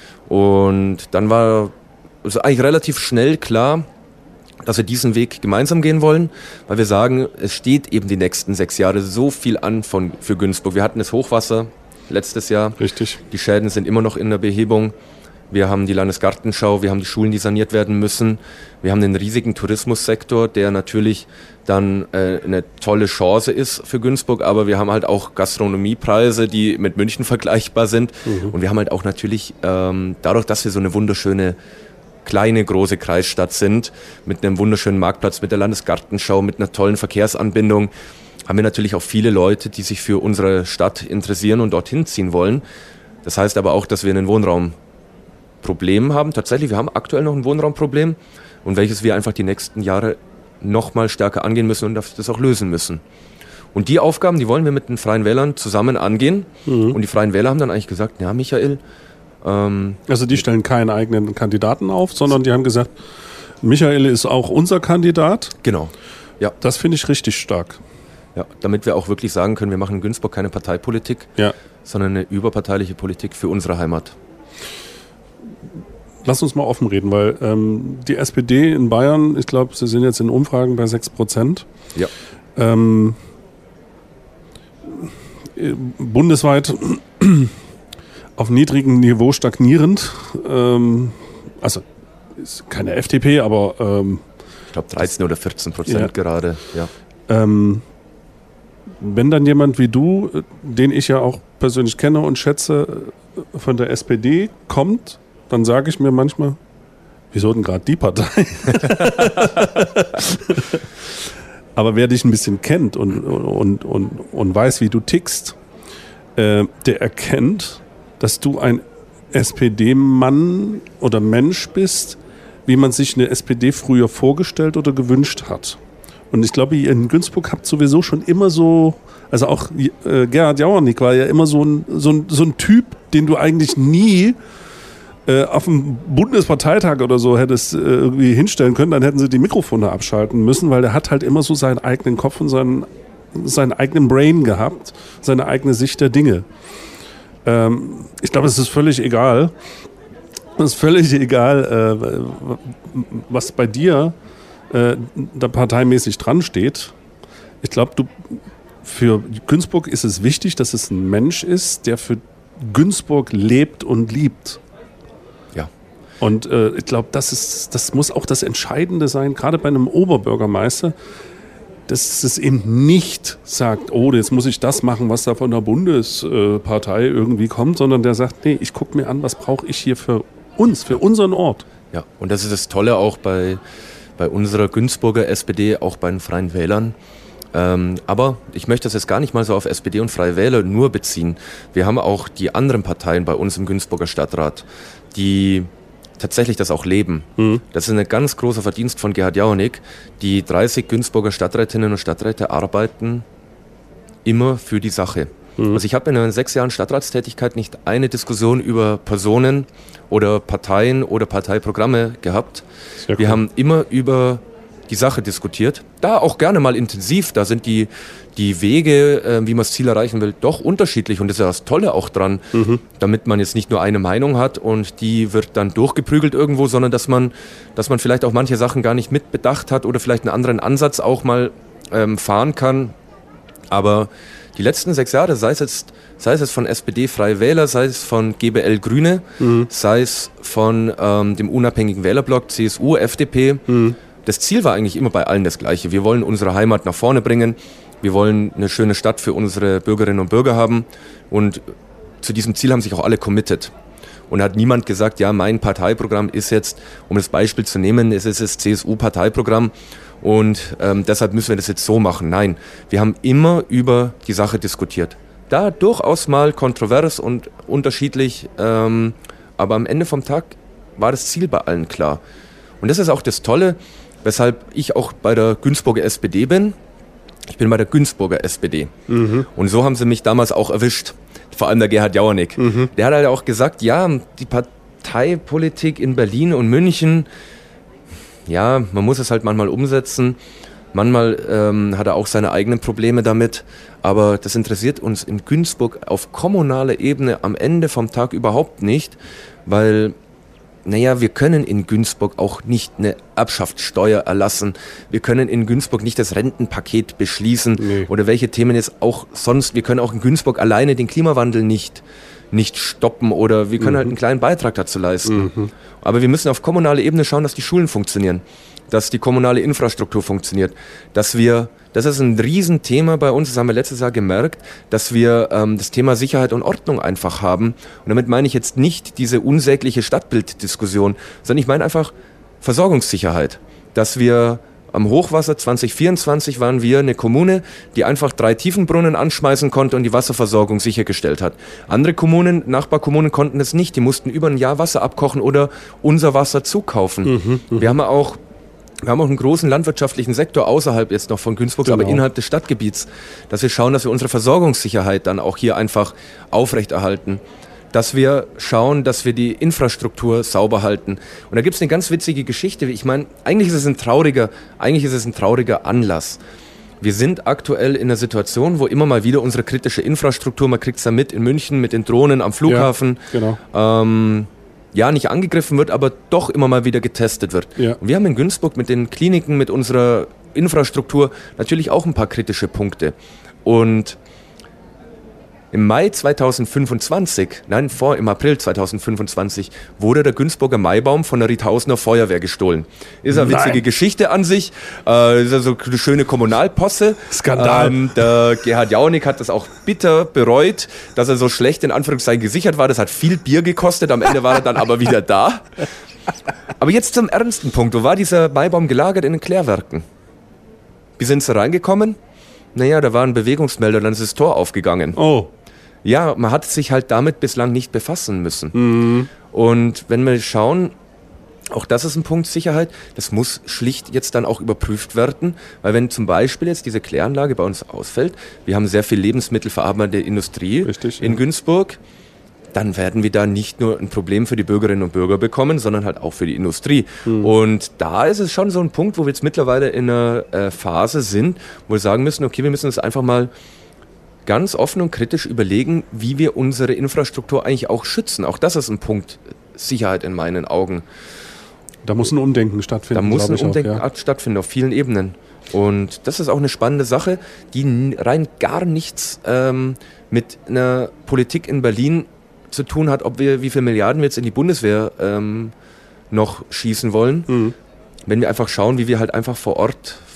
C: Und dann war also eigentlich relativ schnell klar, dass wir diesen Weg gemeinsam gehen wollen, weil wir sagen, es steht eben die nächsten sechs Jahre so viel an von, für Günzburg. Wir hatten das Hochwasser letztes Jahr.
B: Richtig.
C: Die Schäden sind immer noch in der Behebung. Wir haben die Landesgartenschau, wir haben die Schulen, die saniert werden müssen. Wir haben den riesigen Tourismussektor, der natürlich dann äh, eine tolle Chance ist für Günzburg, aber wir haben halt auch Gastronomiepreise, die mit München vergleichbar sind. Mhm. Und wir haben halt auch natürlich, ähm, dadurch, dass wir so eine wunderschöne kleine, große Kreisstadt sind, mit einem wunderschönen Marktplatz, mit der Landesgartenschau, mit einer tollen Verkehrsanbindung, haben wir natürlich auch viele Leute, die sich für unsere Stadt interessieren und dorthin ziehen wollen. Das heißt aber auch, dass wir einen Wohnraumproblem haben. Tatsächlich, wir haben aktuell noch ein Wohnraumproblem und welches wir einfach die nächsten Jahre noch mal stärker angehen müssen und das auch lösen müssen. Und die Aufgaben, die wollen wir mit den Freien Wählern zusammen angehen. Mhm. Und die Freien Wähler haben dann eigentlich gesagt, ja, Michael... Ähm,
B: also die stellen keinen eigenen Kandidaten auf, sondern die haben gesagt, Michael ist auch unser Kandidat.
C: Genau, ja.
B: Das finde ich richtig stark.
C: Ja, damit wir auch wirklich sagen können, wir machen in Günzburg keine Parteipolitik,
B: ja.
C: sondern eine überparteiliche Politik für unsere Heimat.
B: Lass uns mal offen reden, weil ähm, die S P D in Bayern, ich glaube, sie sind jetzt in Umfragen bei sechs Prozent.
C: Ja.
B: Ähm, bundesweit auf niedrigem Niveau stagnierend. Ähm, also ist keine F D P, aber ähm,
C: ich glaube dreizehn oder vierzehn Prozent ja. gerade. Ja.
B: Ähm, wenn dann jemand wie du, den ich ja auch persönlich kenne und schätze, von der S P D kommt, dann sage ich mir manchmal, wieso denn gerade die Partei? Aber wer dich ein bisschen kennt und, und, und, und weiß, wie du tickst, äh, der erkennt, dass du ein S P D-Mann oder Mensch bist, wie man sich eine S P D früher vorgestellt oder gewünscht hat. Und ich glaube, ihr in Günzburg habt sowieso schon immer so, also auch äh, Gerhard Jauernick war ja immer so ein, so ein, so ein Typ, den du eigentlich nie äh, auf dem Bundesparteitag oder so hättest äh, irgendwie hinstellen können, dann hätten sie die Mikrofone abschalten müssen, weil der hat halt immer so seinen eigenen Kopf und seinen, seinen eigenen Brain gehabt, seine eigene Sicht der Dinge. Ähm, ich glaube, es ist völlig egal, es ist völlig egal, äh, was bei dir äh, da parteimäßig dran steht. Ich glaube, du für Günzburg ist es wichtig, dass es ein Mensch ist, der für Günzburg lebt und liebt.
C: Ja.
B: Und äh, ich glaube, das ist, das muss auch das Entscheidende sein, gerade bei einem Oberbürgermeister. dass es eben nicht sagt, oh, jetzt muss ich das machen, was da von der Bundespartei irgendwie kommt, sondern der sagt, nee, ich gucke mir an, was brauche ich hier für uns, für unseren Ort.
C: Ja, und das ist das Tolle auch bei, bei unserer Günzburger S P D, auch bei den Freien Wählern. Ähm, aber ich möchte das jetzt gar nicht mal so auf S P D und Freie Wähler nur beziehen. Wir haben auch die anderen Parteien bei uns im Günzburger Stadtrat, die tatsächlich das auch leben. Mhm. Das ist ein ganz großer Verdienst von Gerhard Jauernick. Die dreißig Günzburger Stadträtinnen und Stadträte arbeiten immer für die Sache. Mhm. Also ich habe in meinen sechs Jahren Stadtratstätigkeit nicht eine Diskussion über Personen oder Parteien oder Parteiprogramme gehabt. Sehr Wir cool. haben immer über die Sache diskutiert. Da auch gerne mal intensiv. Da sind die, die Wege, äh, wie man das Ziel erreichen will, doch unterschiedlich. Und das ist ja das Tolle auch dran, mhm. damit man jetzt nicht nur eine Meinung hat und die wird dann durchgeprügelt irgendwo, sondern dass man, dass man vielleicht auch manche Sachen gar nicht mitbedacht hat oder vielleicht einen anderen Ansatz auch mal ähm, fahren kann. Aber die letzten sechs Jahre, sei es jetzt, sei es jetzt von S P D Freie Wähler, sei es von G B L Grüne, mhm. sei es von ähm, dem unabhängigen Wählerblock C S U, F D P, mhm. das Ziel war eigentlich immer bei allen das Gleiche. Wir wollen unsere Heimat nach vorne bringen. Wir wollen eine schöne Stadt für unsere Bürgerinnen und Bürger haben. Und zu diesem Ziel haben sich auch alle committed. Und hat niemand gesagt, ja, mein Parteiprogramm ist jetzt, um das Beispiel zu nehmen, es ist das C S U-Parteiprogramm und ähm, deshalb müssen wir das jetzt so machen. Nein, wir haben immer über die Sache diskutiert. Da durchaus mal kontrovers und unterschiedlich, ähm, aber am Ende vom Tag war das Ziel bei allen klar. Und das ist auch das Tolle, weshalb ich auch bei der Günzburger S P D bin. Ich bin bei der Günzburger S P D. Mhm. Und so haben sie mich damals auch erwischt. Vor allem der Gerhard Jauernick. Mhm. Der hat halt auch gesagt, ja, die Parteipolitik in Berlin und München, ja, man muss es halt manchmal umsetzen. Manchmal ähm, hat er auch seine eigenen Probleme damit. Aber das interessiert uns in Günzburg auf kommunaler Ebene am Ende vom Tag überhaupt nicht, weil naja, wir können in Günzburg auch nicht eine Erbschaftssteuer erlassen. Wir können in Günzburg nicht das Rentenpaket beschließen nee. oder welche Themen jetzt auch sonst. Wir können auch in Günzburg alleine den Klimawandel nicht, nicht stoppen oder wir können mhm. halt einen kleinen Beitrag dazu leisten. Mhm. Aber wir müssen auf kommunaler Ebene schauen, dass die Schulen funktionieren, dass die kommunale Infrastruktur funktioniert, dass wir, das ist ein Riesenthema bei uns, das haben wir letztes Jahr gemerkt, dass wir ähm, das Thema Sicherheit und Ordnung einfach haben. Und damit meine ich jetzt nicht diese unsägliche Stadtbilddiskussion, sondern ich meine einfach Versorgungssicherheit. Dass wir am Hochwasser zwanzig vierundzwanzig waren wir eine Kommune, die einfach drei Tiefenbrunnen anschmeißen konnte und die Wasserversorgung sichergestellt hat. Andere Kommunen, Nachbarkommunen konnten das nicht, die mussten über ein Jahr Wasser abkochen oder unser Wasser zukaufen. Mhm, mh. Wir haben auch Wir haben auch einen großen landwirtschaftlichen Sektor außerhalb jetzt noch von Günzburg, genau. aber innerhalb des Stadtgebiets, dass wir schauen, dass wir unsere Versorgungssicherheit dann auch hier einfach aufrechterhalten, dass wir schauen, dass wir die Infrastruktur sauber halten. Und da gibt es eine ganz witzige Geschichte. Ich meine, eigentlich ist es ein trauriger, eigentlich ist es ein trauriger Anlass. Wir sind aktuell in einer Situation, wo immer mal wieder unsere kritische Infrastruktur, man kriegt es ja mit in München mit den Drohnen am Flughafen, ja, genau. ähm, ja, nicht angegriffen wird, aber doch immer mal wieder getestet wird. Ja. Und wir haben in Günzburg mit den Kliniken, mit unserer Infrastruktur natürlich auch ein paar kritische Punkte. Und im Mai zweitausendfünfundzwanzig, nein, vor, im April zweitausendfünfundzwanzig, wurde der Günzburger Maibaum von der Riethausener Feuerwehr gestohlen. Ist eine witzige nein. Geschichte an sich, äh, ist also eine schöne Kommunalposse.
B: Skandal.
C: Ähm, der Gerhard Jauernick hat das auch bitter bereut, dass er so schlecht in Anführungszeichen gesichert war. Das hat viel Bier gekostet, am Ende war er dann aber wieder da. Aber jetzt zum ernsten Punkt. Wo war dieser Maibaum gelagert? In den Klärwerken. Wie sind sie reingekommen? Naja, da war ein Bewegungsmelder, dann ist das Tor aufgegangen.
B: Oh.
C: Ja, man hat sich halt damit bislang nicht befassen müssen.
B: Mhm.
C: Und wenn wir schauen, auch das ist ein Punkt Sicherheit, das muss schlicht jetzt dann auch überprüft werden, weil wenn zum Beispiel jetzt diese Kläranlage bei uns ausfällt, wir haben sehr viel lebensmittelverarbeitende Industrie
B: Richtig,
C: in
B: ja.
C: Günzburg, dann werden wir da nicht nur ein Problem für die Bürgerinnen und Bürger bekommen, sondern halt auch für die Industrie. Mhm. Und da ist es schon so ein Punkt, wo wir jetzt mittlerweile in einer äh, Phase sind, wo wir sagen müssen, okay, wir müssen uns einfach mal ganz offen und kritisch überlegen, wie wir unsere Infrastruktur eigentlich auch schützen. Auch das ist ein Punkt Sicherheit in meinen Augen.
B: Da muss ein Umdenken stattfinden.
C: Da muss ein Umdenken
B: auch, ja.
C: stattfinden auf vielen Ebenen. Und das ist auch eine spannende Sache, die rein gar nichts ähm, mit einer Politik in Berlin zu tun hat, ob wir, wie viele Milliarden wir jetzt in die Bundeswehr ähm, noch schießen wollen. Mhm. Wenn wir einfach schauen, wie wir halt einfach vor Ort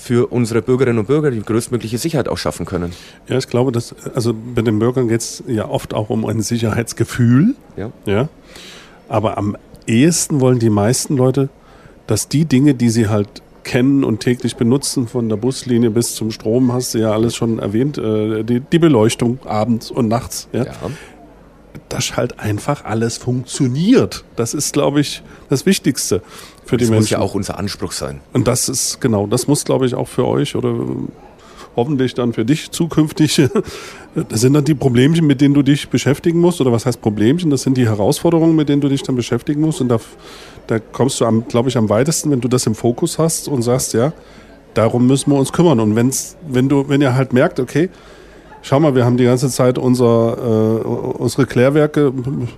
C: für unsere Bürgerinnen und Bürger die größtmögliche Sicherheit auch schaffen können.
B: Ja, ich glaube, dass, also bei den Bürgern geht es ja oft auch um ein Sicherheitsgefühl.
C: Ja.
B: Ja. Aber am ehesten wollen die meisten Leute, dass die Dinge, die sie halt kennen und täglich benutzen, von der Buslinie bis zum Strom, hast du ja alles schon erwähnt, äh, die, die Beleuchtung abends und nachts, ja,
C: Ja.
B: dass halt einfach alles funktioniert. Das ist, glaube ich, das Wichtigste für die
C: Das
B: Menschen.
C: muss ja auch unser Anspruch sein.
B: Und das ist, genau, das muss, glaube ich, auch für euch oder hoffentlich dann für dich zukünftig, das sind dann die Problemchen, mit denen du dich beschäftigen musst, oder was heißt Problemchen? Das sind die Herausforderungen, mit denen du dich dann beschäftigen musst, und da, da kommst du, am, glaube ich, am weitesten, wenn du das im Fokus hast und sagst, ja, darum müssen wir uns kümmern. Und wenn's, wenn du, wenn ihr halt merkt, okay, schau mal, wir haben die ganze Zeit unser, äh, unsere Klärwerke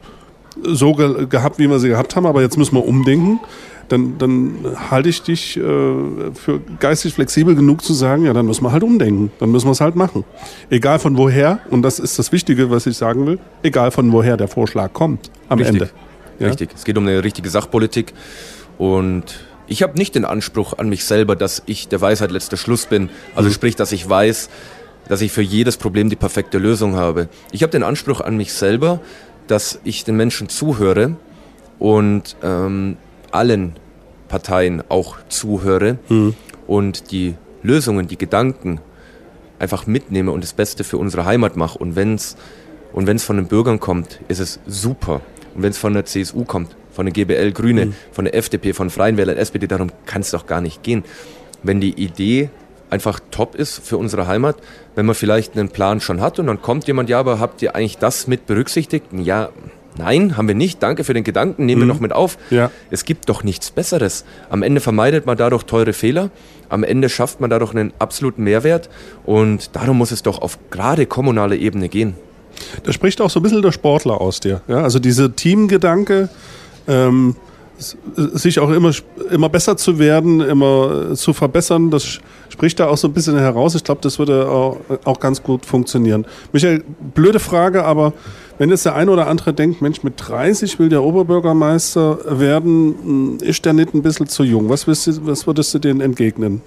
B: so ge- gehabt, wie wir sie gehabt haben, aber jetzt müssen wir umdenken, dann, dann halte ich dich äh, für geistig flexibel genug zu sagen, ja, dann müssen wir halt umdenken, dann müssen wir es halt machen. Egal von woher, und das ist das Wichtige, was ich sagen will, egal von woher der Vorschlag kommt am
C: Richtig.
B: Ende. Ja?
C: Richtig, es geht um eine richtige Sachpolitik und ich habe nicht den Anspruch an mich selber, dass ich der Weisheit letzter Schluss bin, also
B: Mhm.
C: sprich, dass ich weiß, dass ich für jedes Problem die perfekte Lösung habe. Ich habe den Anspruch an mich selber, dass ich den Menschen zuhöre und ähm, allen Parteien auch zuhöre
B: Mhm.
C: und die Lösungen, die Gedanken einfach mitnehme und das Beste für unsere Heimat mache. Und wenn es und wenn's von den Bürgern kommt, ist es super. Und wenn es von der C S U kommt, von der G B L, Grüne,
B: Mhm.
C: von der F D P, von Freien Wählern, S P D, darum kann es doch gar nicht gehen. Wenn die Idee einfach top ist für unsere Heimat, wenn man vielleicht einen Plan schon hat und dann kommt jemand, ja, aber habt ihr eigentlich das mit berücksichtigt? Ja, nein, haben wir nicht. Danke für den Gedanken, nehmen
B: Mhm.
C: wir noch mit auf.
B: Ja.
C: Es gibt doch nichts Besseres. Am Ende vermeidet man dadurch teure Fehler. Am Ende schafft man dadurch einen absoluten Mehrwert. Und darum muss es doch auf gerade kommunaler Ebene gehen.
B: Da spricht auch so ein bisschen der Sportler aus dir. Ja? Also dieser Teamgedanke, ähm, s- sich auch immer, immer besser zu werden, immer zu verbessern, das spricht da auch so ein bisschen heraus. Ich glaube, das würde auch, auch ganz gut funktionieren. Michael, blöde Frage, aber wenn jetzt der eine oder andere denkt, Mensch, mit dreißig will der Oberbürgermeister werden, ist der nicht ein bisschen zu jung? Was, willst du, was würdest du denen entgegnen?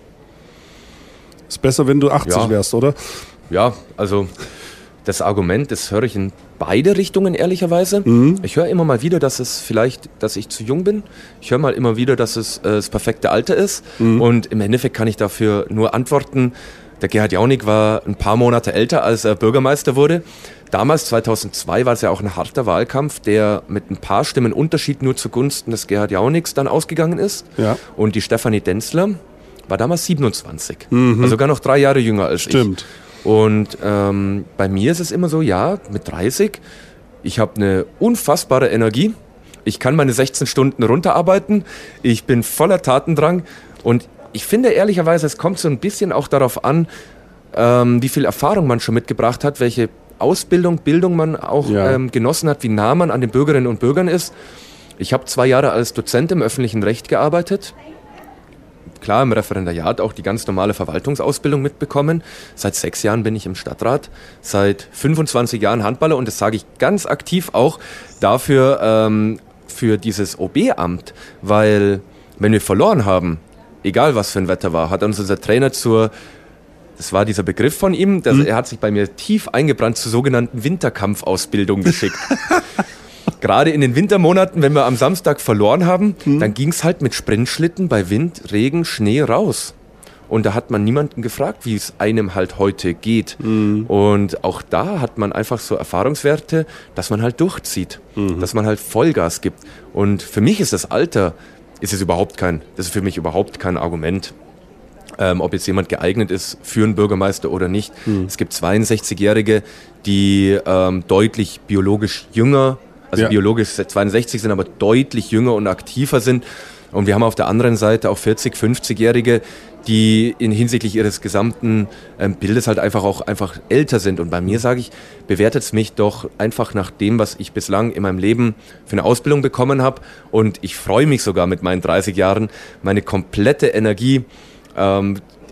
B: Ist besser, wenn du achtzig
C: Ja.
B: wärst, oder?
C: Ja, also das Argument, das höre ich in beide Richtungen, ehrlicherweise.
B: Mhm.
C: Ich höre immer mal wieder, dass es vielleicht, dass ich zu jung bin. Ich höre mal immer wieder, dass es äh, das perfekte Alter ist.
B: Mhm.
C: Und im Endeffekt kann ich dafür nur antworten. Der Gerhard Jaunig war ein paar Monate älter, als er Bürgermeister wurde. Damals, zweitausendzwei, war es ja auch ein harter Wahlkampf, der mit ein paar Stimmen Unterschied nur zugunsten des Gerhard Jaunigs dann ausgegangen ist.
B: Ja.
C: Und die Stefanie Denzler war damals siebenundzwanzig.
B: Mhm.
C: Also sogar noch drei Jahre jünger als ich.
B: Stimmt.
C: Und ähm, bei mir ist es immer so, ja, mit dreißig, ich habe eine unfassbare Energie. Ich kann meine sechzehn Stunden runterarbeiten. Ich bin voller Tatendrang. Und ich finde ehrlicherweise, es kommt so ein bisschen auch darauf an, ähm, wie viel Erfahrung man schon mitgebracht hat, welche Ausbildung, Bildung man auch
B: Ja.
C: ähm, genossen hat, wie nah man an den Bürgerinnen und Bürgern ist. Ich habe zwei Jahre als Dozent im öffentlichen Recht gearbeitet. Klar, im Referendariat auch die ganz normale Verwaltungsausbildung mitbekommen. Seit sechs Jahren bin ich im Stadtrat, seit fünfundzwanzig Jahren Handballer und das sage ich ganz aktiv auch dafür, ähm, für dieses O B-Amt, weil wenn wir verloren haben, egal was für ein Wetter war, hat uns unser Trainer zur, das war dieser Begriff von ihm, dass,
B: Mhm.
C: er hat sich bei mir tief eingebrannt zur sogenannten Winterkampfausbildung geschickt. Gerade in den Wintermonaten, wenn wir am Samstag verloren haben,
B: Mhm.
C: dann ging es halt mit Sprintschlitten bei Wind, Regen, Schnee raus. Und da hat man niemanden gefragt, wie es einem halt heute geht.
B: Mhm.
C: Und auch da hat man einfach so Erfahrungswerte, dass man halt durchzieht,
B: Mhm.
C: dass man halt Vollgas gibt. Und für mich ist das Alter, ist es überhaupt kein, das ist für mich überhaupt kein Argument. Ähm, ob jetzt jemand geeignet ist für einen Bürgermeister oder nicht.
B: Mhm.
C: Es gibt zweiundsechzigjährige, die ähm, deutlich biologisch jünger, also
B: Ja.
C: biologisch zweiundsechzig sind, aber deutlich jünger und aktiver sind. Und wir haben auf der anderen Seite auch vierzig-, fünfzigjährige, die in hinsichtlich ihres gesamten ähm, Bildes halt einfach auch einfach älter sind. Und bei mir sage ich, bewertet es mich doch einfach nach dem, was ich bislang in meinem Leben für eine Ausbildung bekommen habe. Und ich freue mich sogar mit meinen dreißig Jahren, meine komplette Energie ähm,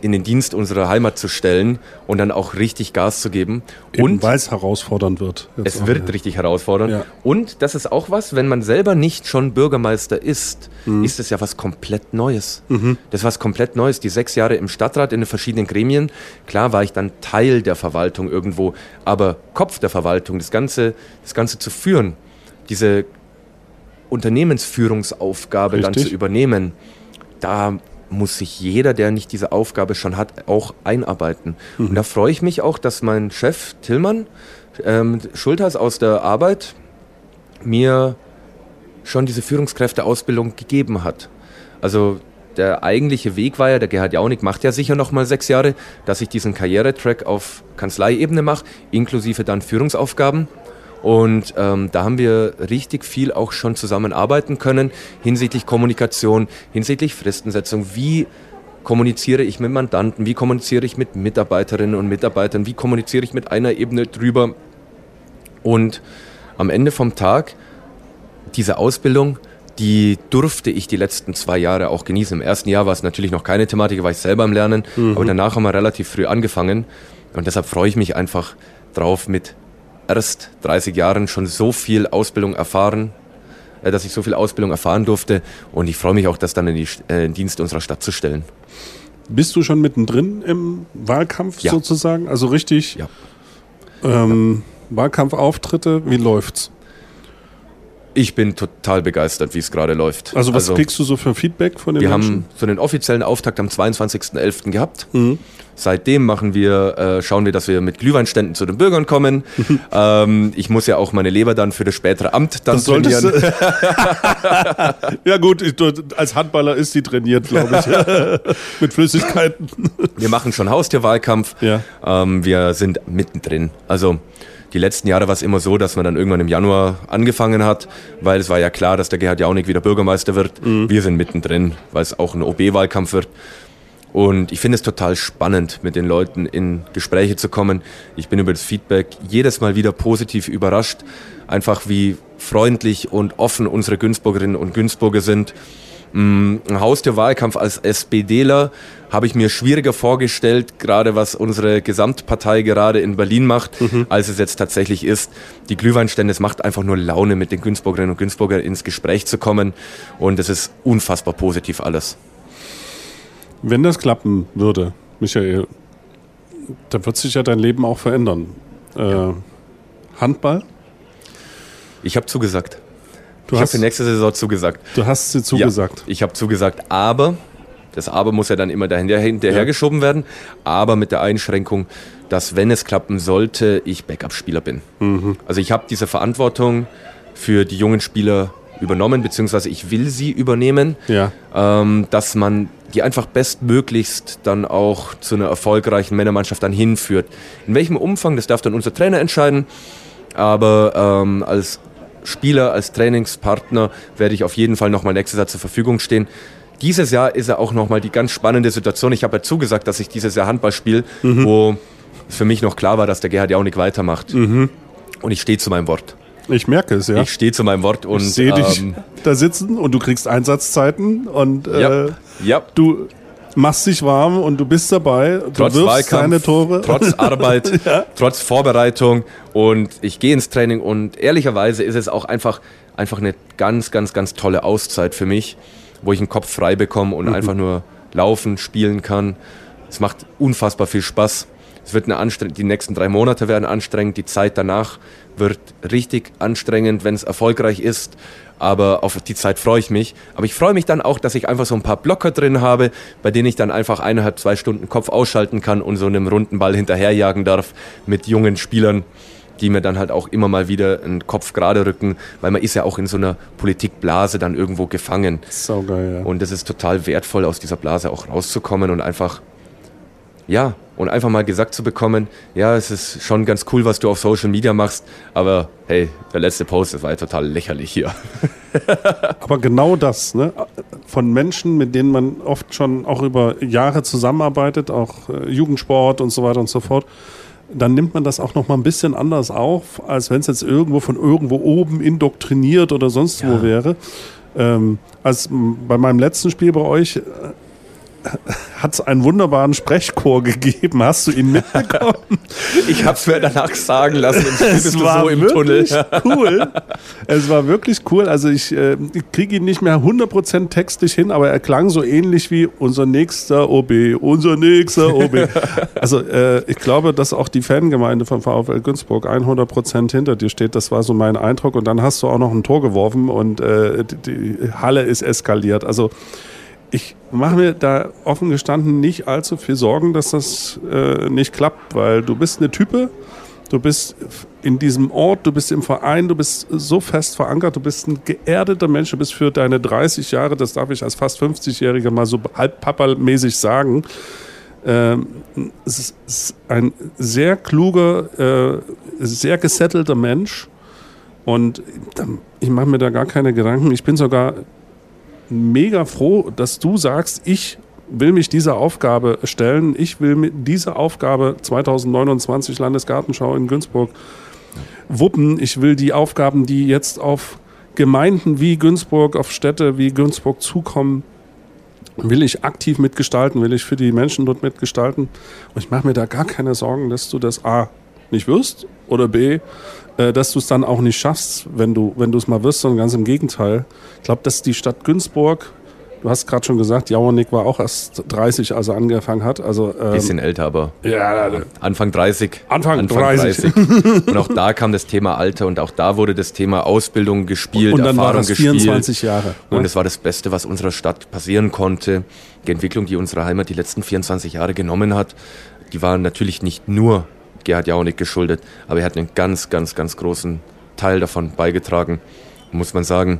C: in den Dienst unserer Heimat zu stellen und dann auch richtig Gas zu geben.
B: Eben, weil es herausfordernd wird.
C: Es auch, wird ja. richtig herausfordernd. Ja. Und das ist auch was, wenn man selber nicht schon Bürgermeister ist, mhm. ist es ja was komplett Neues. Mhm. Das ist was komplett Neues. Die sechs Jahre im Stadtrat in den verschiedenen Gremien, klar war ich dann Teil der Verwaltung irgendwo, aber Kopf der Verwaltung, das Ganze, das Ganze zu führen, diese Unternehmensführungsaufgabe richtig. Dann zu übernehmen, da muss sich jeder, der nicht diese Aufgabe schon hat, auch einarbeiten. Mhm. Und da freue ich mich auch, dass mein Chef Tillmann ähm, Schultheiß aus der Arbeit mir schon diese Führungskräfteausbildung gegeben hat. Also der eigentliche Weg war ja, der Gerhard Jaunig macht ja sicher noch mal sechs Jahre, dass ich diesen Karrieretrack auf Kanzleiebene mache, inklusive dann Führungsaufgaben. Und ähm, da haben wir richtig viel auch schon zusammenarbeiten können hinsichtlich Kommunikation, hinsichtlich Fristensetzung. Wie kommuniziere ich mit Mandanten? Wie kommuniziere ich mit Mitarbeiterinnen und Mitarbeitern? Wie kommuniziere ich mit einer Ebene drüber? Und am Ende vom Tag, diese Ausbildung, die durfte ich die letzten zwei Jahre auch genießen. Im ersten Jahr war es natürlich noch keine Thematik, da war ich selber am Lernen. Mhm. Aber danach haben wir relativ früh angefangen. Und deshalb freue ich mich einfach drauf, mit erst dreißig Jahren schon so viel Ausbildung erfahren, äh, dass ich so viel Ausbildung erfahren durfte, und ich freue mich auch, das dann in, die, äh, in Dienst unserer Stadt zu stellen.
B: Bist du schon mittendrin im Wahlkampf ja. sozusagen? Also richtig
C: ja.
B: Ähm, ja. Wahlkampfauftritte, wie läuft's?
C: Ich bin total begeistert, wie es gerade läuft.
B: Also was also, kriegst du so für Feedback von den
C: wir
B: Menschen?
C: Wir haben so einen offiziellen Auftakt am zweiundzwanzigsten elften gehabt. Mhm. Seitdem machen wir, äh, schauen wir, dass wir mit Glühweinständen zu den Bürgern kommen. Mhm. Ähm, ich muss ja auch meine Leber dann für das spätere Amt dann das trainieren.
B: Ja gut, ich, als Handballer ist die trainiert, glaube ich. Mit Flüssigkeiten.
C: Wir machen schon Haustierwahlkampf. Ja. Ähm, wir sind mittendrin. Also die letzten Jahre war es immer so, dass man dann irgendwann im Januar angefangen hat, weil es war ja klar, dass der Gerhard Jaunig wieder Bürgermeister wird. Mhm. Wir sind mittendrin, weil es auch ein O B-Wahlkampf wird. Und ich finde es total spannend, mit den Leuten in Gespräche zu kommen. Ich bin über das Feedback jedes Mal wieder positiv überrascht, einfach wie freundlich und offen unsere Günzburgerinnen und Günzburger sind. Ein Haustierwahlkampf als SPDler habe ich mir schwieriger vorgestellt, gerade was unsere Gesamtpartei gerade in Berlin macht, mhm. als es jetzt tatsächlich ist. Die Glühweinstände, es macht einfach nur Laune, mit den Günzburgerinnen und Günzburgern ins Gespräch zu kommen, und es ist unfassbar positiv alles.
B: Wenn das klappen würde, Michael, dann wird sich ja dein Leben auch verändern. Äh, ja. Handball?
C: Ich habe zugesagt.
B: Du
C: ich habe für nächste Saison zugesagt.
B: Du hast sie zugesagt?
C: Ja, ich habe zugesagt, aber, das Aber muss ja dann immer dahinter, hinterhergeschoben ja. werden, aber mit der Einschränkung, dass, wenn es klappen sollte, ich Backup-Spieler bin. Mhm. Also ich habe diese Verantwortung für die jungen Spieler übernommen, beziehungsweise ich will sie übernehmen, ja. ähm, dass man die einfach bestmöglichst dann auch zu einer erfolgreichen Männermannschaft dann hinführt. In welchem Umfang, das darf dann unser Trainer entscheiden, aber ähm, als Spieler, als Trainingspartner werde ich auf jeden Fall nochmal nächstes Jahr zur Verfügung stehen. Dieses Jahr ist ja auch nochmal die ganz spannende Situation. Ich habe ja zugesagt, dass ich dieses Jahr Handball spiele, mhm. wo es für mich noch klar war, dass der Gerhard Jaunig weitermacht. Mhm. Und ich stehe zu meinem Wort.
B: Ich merke es, ja.
C: Ich stehe zu meinem Wort. Und
B: ich sehe dich ähm, da sitzen, und du kriegst Einsatzzeiten, und äh,
C: ja, ja.
B: du machst dich warm und du bist dabei. Du
C: trotz
B: wirfst
C: Wahlkampf,
B: deine Tore.
C: Trotz Arbeit, ja. trotz Vorbereitung, und ich gehe ins Training, und ehrlicherweise ist es auch einfach, einfach eine ganz, ganz, ganz tolle Auszeit für mich, wo ich den Kopf frei bekomme und mhm. einfach nur laufen, spielen kann. Es macht unfassbar viel Spaß. Es wird eine anstrengend, die nächsten drei Monate werden anstrengend, die Zeit danach wird richtig anstrengend, wenn es erfolgreich ist, aber auf die Zeit freue ich mich. Aber ich freue mich dann auch, dass ich einfach so ein paar Blocker drin habe, bei denen ich dann einfach eineinhalb, zwei Stunden Kopf ausschalten kann und so einem runden Ball hinterherjagen darf mit jungen Spielern, die mir dann halt auch immer mal wieder einen Kopf gerade rücken, weil man ist ja auch in so einer Politikblase dann irgendwo gefangen.
B: Saugeil, ja.
C: Und es ist total wertvoll, aus dieser Blase auch rauszukommen und einfach, ja, und einfach mal gesagt zu bekommen, ja, es ist schon ganz cool, was du auf Social Media machst, aber hey, der letzte Post, das war ja total lächerlich hier.
B: Aber genau das, ne? Von Menschen, mit denen man oft schon auch über Jahre zusammenarbeitet, auch äh, Jugendsport und so weiter und so fort, dann nimmt man das auch noch mal ein bisschen anders auf, als wenn es jetzt irgendwo von irgendwo oben indoktriniert oder sonst ja. wo wäre. Ähm, als bei meinem letzten Spiel bei euch, hat es einen wunderbaren Sprechchor gegeben. Hast du ihn mitbekommen?
C: Ich habe es mir danach sagen lassen.
B: Es war so im wirklich Tunnel. Cool. Es war wirklich cool. Also ich, äh, ich kriege ihn nicht mehr hundert Prozent textlich hin, aber er klang so ähnlich wie unser nächster O B, unser nächster O B. Also äh, ich glaube, dass auch die Fangemeinde vom VfL Günzburg hundert Prozent hinter dir steht. Das war so mein Eindruck. Und dann hast du auch noch ein Tor geworfen und äh, die, die Halle ist eskaliert. Also ich mache mir da offen gestanden nicht allzu viel Sorgen, dass das äh, nicht klappt, weil du bist eine Type, du bist in diesem Ort, du bist im Verein, du bist so fest verankert, du bist ein geerdeter Mensch, du bist für deine dreißig Jahre, das darf ich als fast fünfzigjähriger mal so halb papamäßig sagen, ähm, es ist ein sehr kluger, äh, sehr gesettelter Mensch und ich mache mir da gar keine Gedanken, ich bin sogar mega froh, dass du sagst, ich will mich dieser Aufgabe stellen. Ich will mit dieser Aufgabe zwanzig neunundzwanzig Landesgartenschau in Günzburg wuppen. Ich will die Aufgaben, die jetzt auf Gemeinden wie Günzburg, auf Städte wie Günzburg zukommen, will ich aktiv mitgestalten, will ich für die Menschen dort mitgestalten. Und ich mache mir da gar keine Sorgen, dass du das A nicht wirst oder B, dass du es dann auch nicht schaffst, wenn du wenn du es mal wirst, sondern ganz im Gegenteil. Ich glaube, dass die Stadt Günzburg, du hast gerade schon gesagt, Jauernick war auch erst dreißig, als er angefangen hat. Also, ähm,
C: bisschen älter, aber
B: ja,
C: Anfang dreißig.
B: Anfang,
C: Anfang
B: dreißig.
C: dreißig. Und auch da kam das Thema Alter und auch da wurde das Thema Ausbildung gespielt,
B: und dann
C: Erfahrung
B: war das
C: gespielt.
B: vierundzwanzig Jahre.
C: Und
B: Ne?
C: es war das Beste, was unserer Stadt passieren konnte. Die Entwicklung, die unsere Heimat die letzten vierundzwanzig Jahre genommen hat, die war natürlich nicht nur Gerhard Jauernick geschuldet, aber er hat einen ganz, ganz, ganz großen Teil davon beigetragen. Muss man sagen,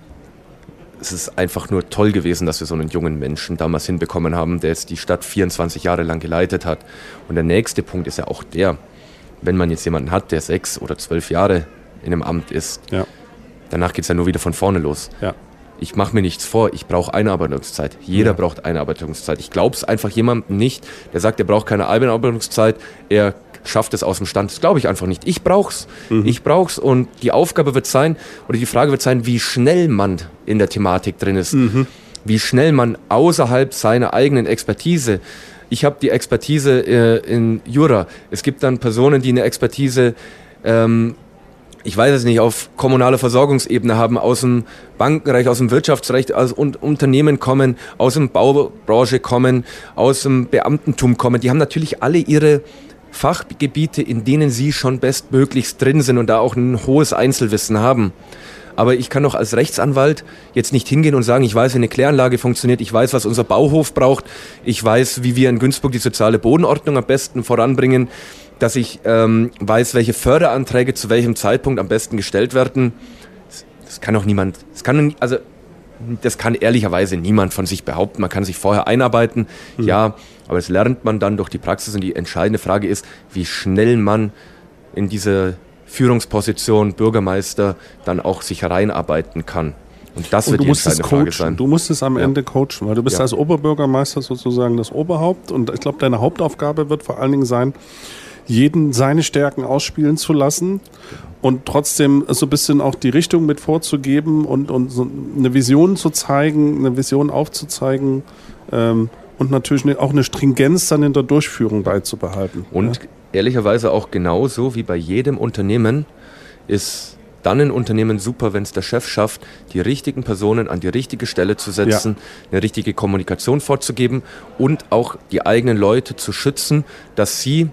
C: es ist einfach nur toll gewesen, dass wir so einen jungen Menschen damals hinbekommen haben, der jetzt die Stadt vierundzwanzig Jahre lang geleitet hat. Und der nächste Punkt ist ja auch der, wenn man jetzt jemanden hat, der sechs oder zwölf Jahre in einem Amt ist,
B: Ja.
C: danach geht es ja nur wieder von vorne los.
B: Ja.
C: Ich mache mir nichts vor, ich brauche Einarbeitungszeit. Jeder
B: Ja.
C: braucht Einarbeitungszeit. Ich glaube es einfach jemandem nicht, der sagt, er braucht keine Einarbeitungszeit, er schafft es aus dem Stand. Das glaube ich einfach nicht. Ich brauch's. Mhm. Ich brauch's und die Aufgabe wird sein, oder die Frage wird sein, wie schnell man in der Thematik drin ist. Mhm. Wie schnell man außerhalb seiner eigenen Expertise, ich habe die Expertise äh, in Jura, es gibt dann Personen, die eine Expertise ähm, ich weiß es nicht, auf kommunaler Versorgungsebene haben, aus dem Bankenrecht, aus dem Wirtschaftsrecht, aus und Unternehmen kommen, aus dem Baubranche kommen, aus dem Beamtentum kommen. Die haben natürlich alle ihre Fachgebiete, in denen sie schon bestmöglichst drin sind und da auch ein hohes Einzelwissen haben. Aber ich kann doch als Rechtsanwalt jetzt nicht hingehen und sagen, ich weiß, wie eine Kläranlage funktioniert, ich weiß, was unser Bauhof braucht, ich weiß, wie wir in Günzburg die soziale Bodenordnung am besten voranbringen, dass ich ähm, weiß, welche Förderanträge zu welchem Zeitpunkt am besten gestellt werden. Das, das kann doch niemand, das kann, also, das kann ehrlicherweise niemand von sich behaupten. Man kann sich vorher einarbeiten, mhm. ja, aber das lernt man dann durch die Praxis. Und die entscheidende Frage ist, wie schnell man in diese Führungsposition Bürgermeister dann auch sich reinarbeiten kann. Und das
B: und
C: wird die entscheidende Frage
B: coachen.
C: sein.
B: Du musst es am
C: ja.
B: Ende coachen, weil du bist ja. als Oberbürgermeister sozusagen das Oberhaupt. Und ich glaube, deine Hauptaufgabe wird vor allen Dingen sein, jeden seine Stärken ausspielen zu lassen und trotzdem so ein bisschen auch die Richtung mit vorzugeben und, und so eine Vision zu zeigen, eine Vision aufzuzeigen ähm, und natürlich auch eine Stringenz dann in der Durchführung beizubehalten.
C: Und ja. ehrlicherweise auch genauso wie bei jedem Unternehmen ist dann ein Unternehmen super, wenn es der Chef schafft, die richtigen Personen an die richtige Stelle zu setzen, ja. eine richtige Kommunikation vorzugeben und auch die eigenen Leute zu schützen, dass sie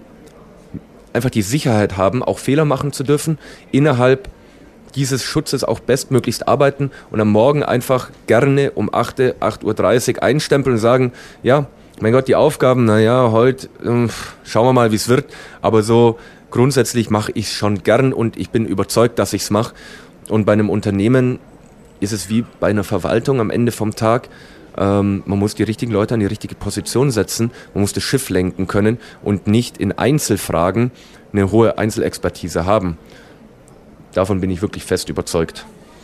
C: einfach die Sicherheit haben, auch Fehler machen zu dürfen, innerhalb dieses Schutzes auch bestmöglichst arbeiten und am Morgen einfach gerne um acht Uhr dreißig einstempeln und sagen, ja, mein Gott, die Aufgaben, naja, heute äh, schauen wir mal, wie es wird, aber so grundsätzlich mache ich es schon gern und ich bin überzeugt, dass ich es mache. Und bei einem Unternehmen ist es wie bei einer Verwaltung am Ende vom Tag, Ähm, man muss die richtigen Leute an die richtige Position setzen, man muss das Schiff lenken können und nicht in Einzelfragen eine hohe Einzelexpertise haben. Davon bin ich wirklich fest überzeugt.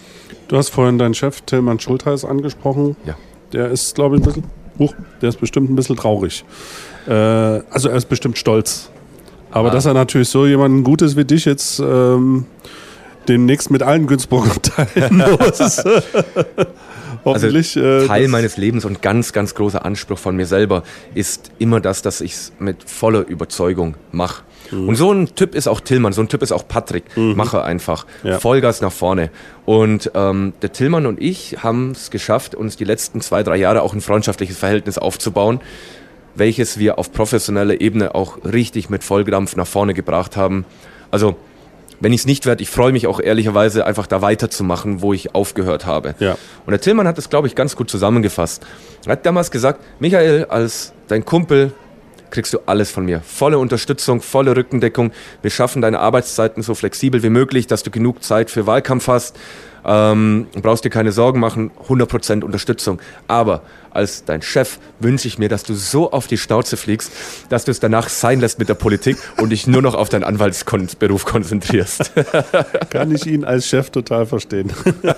B: Du hast vorhin deinen Chef Tillmann Schultheis angesprochen.
C: Ja.
B: Der ist, glaube ich, ein bisschen, uh, der ist bestimmt ein bisschen traurig. Äh, also er ist bestimmt stolz. Aber ah. dass er natürlich so jemanden Gutes wie dich jetzt ähm, demnächst mit allen Günzburgern teilen muss. Hoffentlich.
C: Also
B: äh,
C: Teil meines Lebens und ganz, ganz großer Anspruch von mir selber ist immer das, dass ich es mit voller Überzeugung mache. Mhm. Und so ein Typ ist auch Tillmann, so ein Typ ist auch Patrick. Mhm. Mache einfach. Ja. Vollgas nach vorne. Und ähm, der Tillmann und ich haben es geschafft, uns die letzten zwei, drei Jahre auch ein freundschaftliches Verhältnis aufzubauen, welches wir auf professioneller Ebene auch richtig mit Volldampf nach vorne gebracht haben. Also wenn ich es nicht werde, ich freue mich auch ehrlicherweise einfach da weiterzumachen, wo ich aufgehört habe.
B: Ja.
C: Und der Tillmann hat das, glaube ich, ganz gut zusammengefasst. Er hat damals gesagt, Michael, als dein Kumpel kriegst du alles von mir. Volle Unterstützung, volle Rückendeckung. Wir schaffen deine Arbeitszeiten so flexibel wie möglich, dass du genug Zeit für Wahlkampf hast. Ähm, brauchst dir keine Sorgen machen, hundert Prozent Unterstützung. Aber als dein Chef wünsche ich mir, dass du so auf die Schnauze fliegst, dass du es danach sein lässt mit der Politik und dich nur noch auf deinen Anwaltsberuf konzentrierst.
B: Kann ich ihn als Chef total verstehen.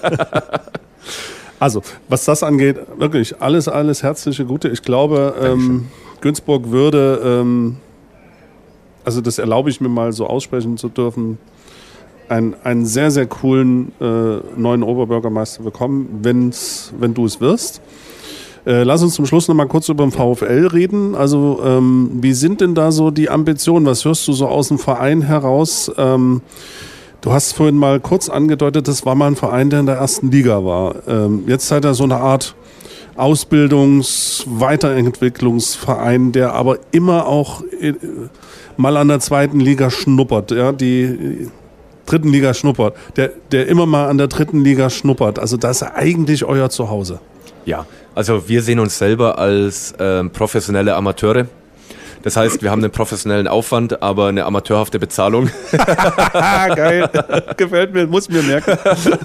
B: Also, was das angeht, wirklich alles, alles herzliche Gute. Ich glaube, ähm, Günzburg würde, ähm, also das erlaube ich mir mal so aussprechen zu dürfen, einen, einen sehr, sehr coolen äh, neuen Oberbürgermeister bekommen, wenn's, wenn du es wirst. Äh, lass uns zum Schluss noch mal kurz über den VfL reden. Also ähm, wie sind denn da so die Ambitionen? Was hörst du so aus dem Verein heraus? Ähm, du hast vorhin mal kurz angedeutet, das war mal ein Verein, der in der ersten Liga war. Ähm, jetzt seid ihr so eine Art Ausbildungs-, Weiterentwicklungsverein, der aber immer auch äh, mal an der zweiten Liga schnuppert. Ja, die dritten Liga schnuppert, der, der immer mal an der dritten Liga schnuppert. Also das ist eigentlich euer Zuhause.
C: Ja, also wir sehen uns selber als ähm, professionelle Amateure. Das heißt, wir haben einen professionellen Aufwand, aber eine amateurhafte Bezahlung.
B: Geil, gefällt mir, muss mir merken.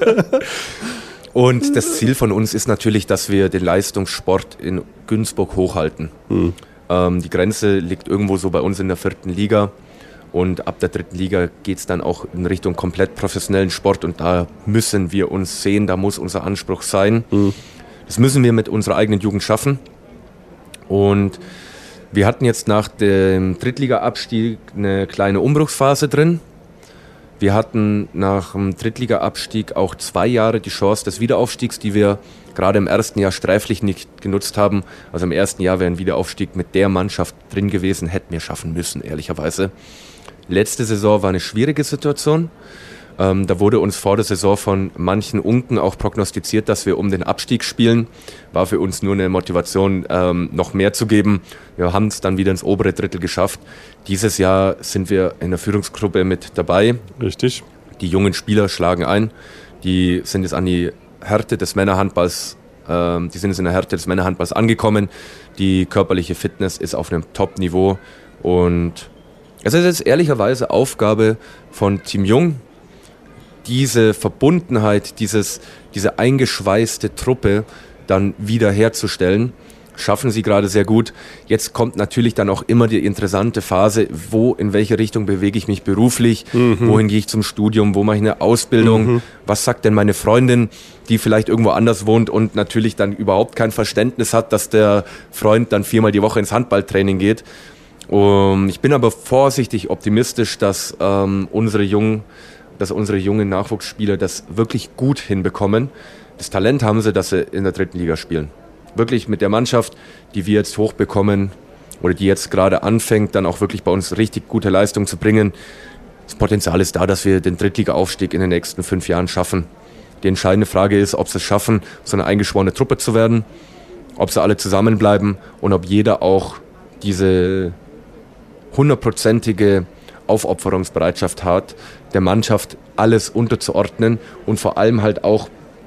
C: Und das Ziel von uns ist natürlich, dass wir den Leistungssport in Günzburg hochhalten. Mhm. Ähm, die Grenze liegt irgendwo so bei uns in der vierten Liga. Und ab der dritten Liga geht es dann auch in Richtung komplett professionellen Sport. Und da müssen wir uns sehen, da muss unser Anspruch sein. Mhm. Das müssen wir mit unserer eigenen Jugend schaffen. Und wir hatten jetzt nach dem Drittliga-Abstieg eine kleine Umbruchsphase drin. Wir hatten nach dem Drittliga-Abstieg auch zwei Jahre die Chance des Wiederaufstiegs, die wir gerade im ersten Jahr sträflich nicht genutzt haben. Also im ersten Jahr wäre ein Wiederaufstieg mit der Mannschaft drin gewesen, hätten wir schaffen müssen, ehrlicherweise. Letzte Saison war eine schwierige Situation. Ähm, da wurde uns vor der Saison von manchen Unken auch prognostiziert, dass wir um den Abstieg spielen. War für uns nur eine Motivation, ähm, noch mehr zu geben. Wir haben es dann wieder ins obere Drittel geschafft. Dieses Jahr sind wir in der Führungsgruppe mit dabei.
B: Richtig.
C: Die jungen Spieler schlagen ein. Die sind jetzt an die Härte des Männerhandballs, ähm, die sind jetzt in der Härte des Männerhandballs angekommen. Die körperliche Fitness ist auf einem Top-Niveau. Und es ist jetzt ehrlicherweise Aufgabe von Team Jung, diese Verbundenheit, dieses, diese eingeschweißte Truppe dann wieder herzustellen. Schaffen sie gerade sehr gut. Jetzt kommt natürlich dann auch immer die interessante Phase, wo, in welche Richtung bewege ich mich beruflich, mhm. wohin gehe ich zum Studium, wo mache ich eine Ausbildung, mhm. was sagt denn meine Freundin, die vielleicht irgendwo anders wohnt und natürlich dann überhaupt kein Verständnis hat, dass der Freund dann viermal die Woche ins Handballtraining geht. Um, ich bin aber vorsichtig optimistisch, dass ähm, unsere jungen dass unsere jungen Nachwuchsspieler das wirklich gut hinbekommen. Das Talent haben sie, dass sie in der dritten Liga spielen. Wirklich mit der Mannschaft, die wir jetzt hochbekommen oder die jetzt gerade anfängt, dann auch wirklich bei uns richtig gute Leistung zu bringen. Das Potenzial ist da, dass wir den Drittliga-Aufstieg in den nächsten fünf Jahren schaffen. Die entscheidende Frage ist, ob sie es schaffen, so eine eingeschworene Truppe zu werden, ob sie alle zusammenbleiben und ob jeder auch diese hundertprozentige Aufopferungsbereitschaft hat, der Mannschaft alles unterzuordnen und vor allem halt auch,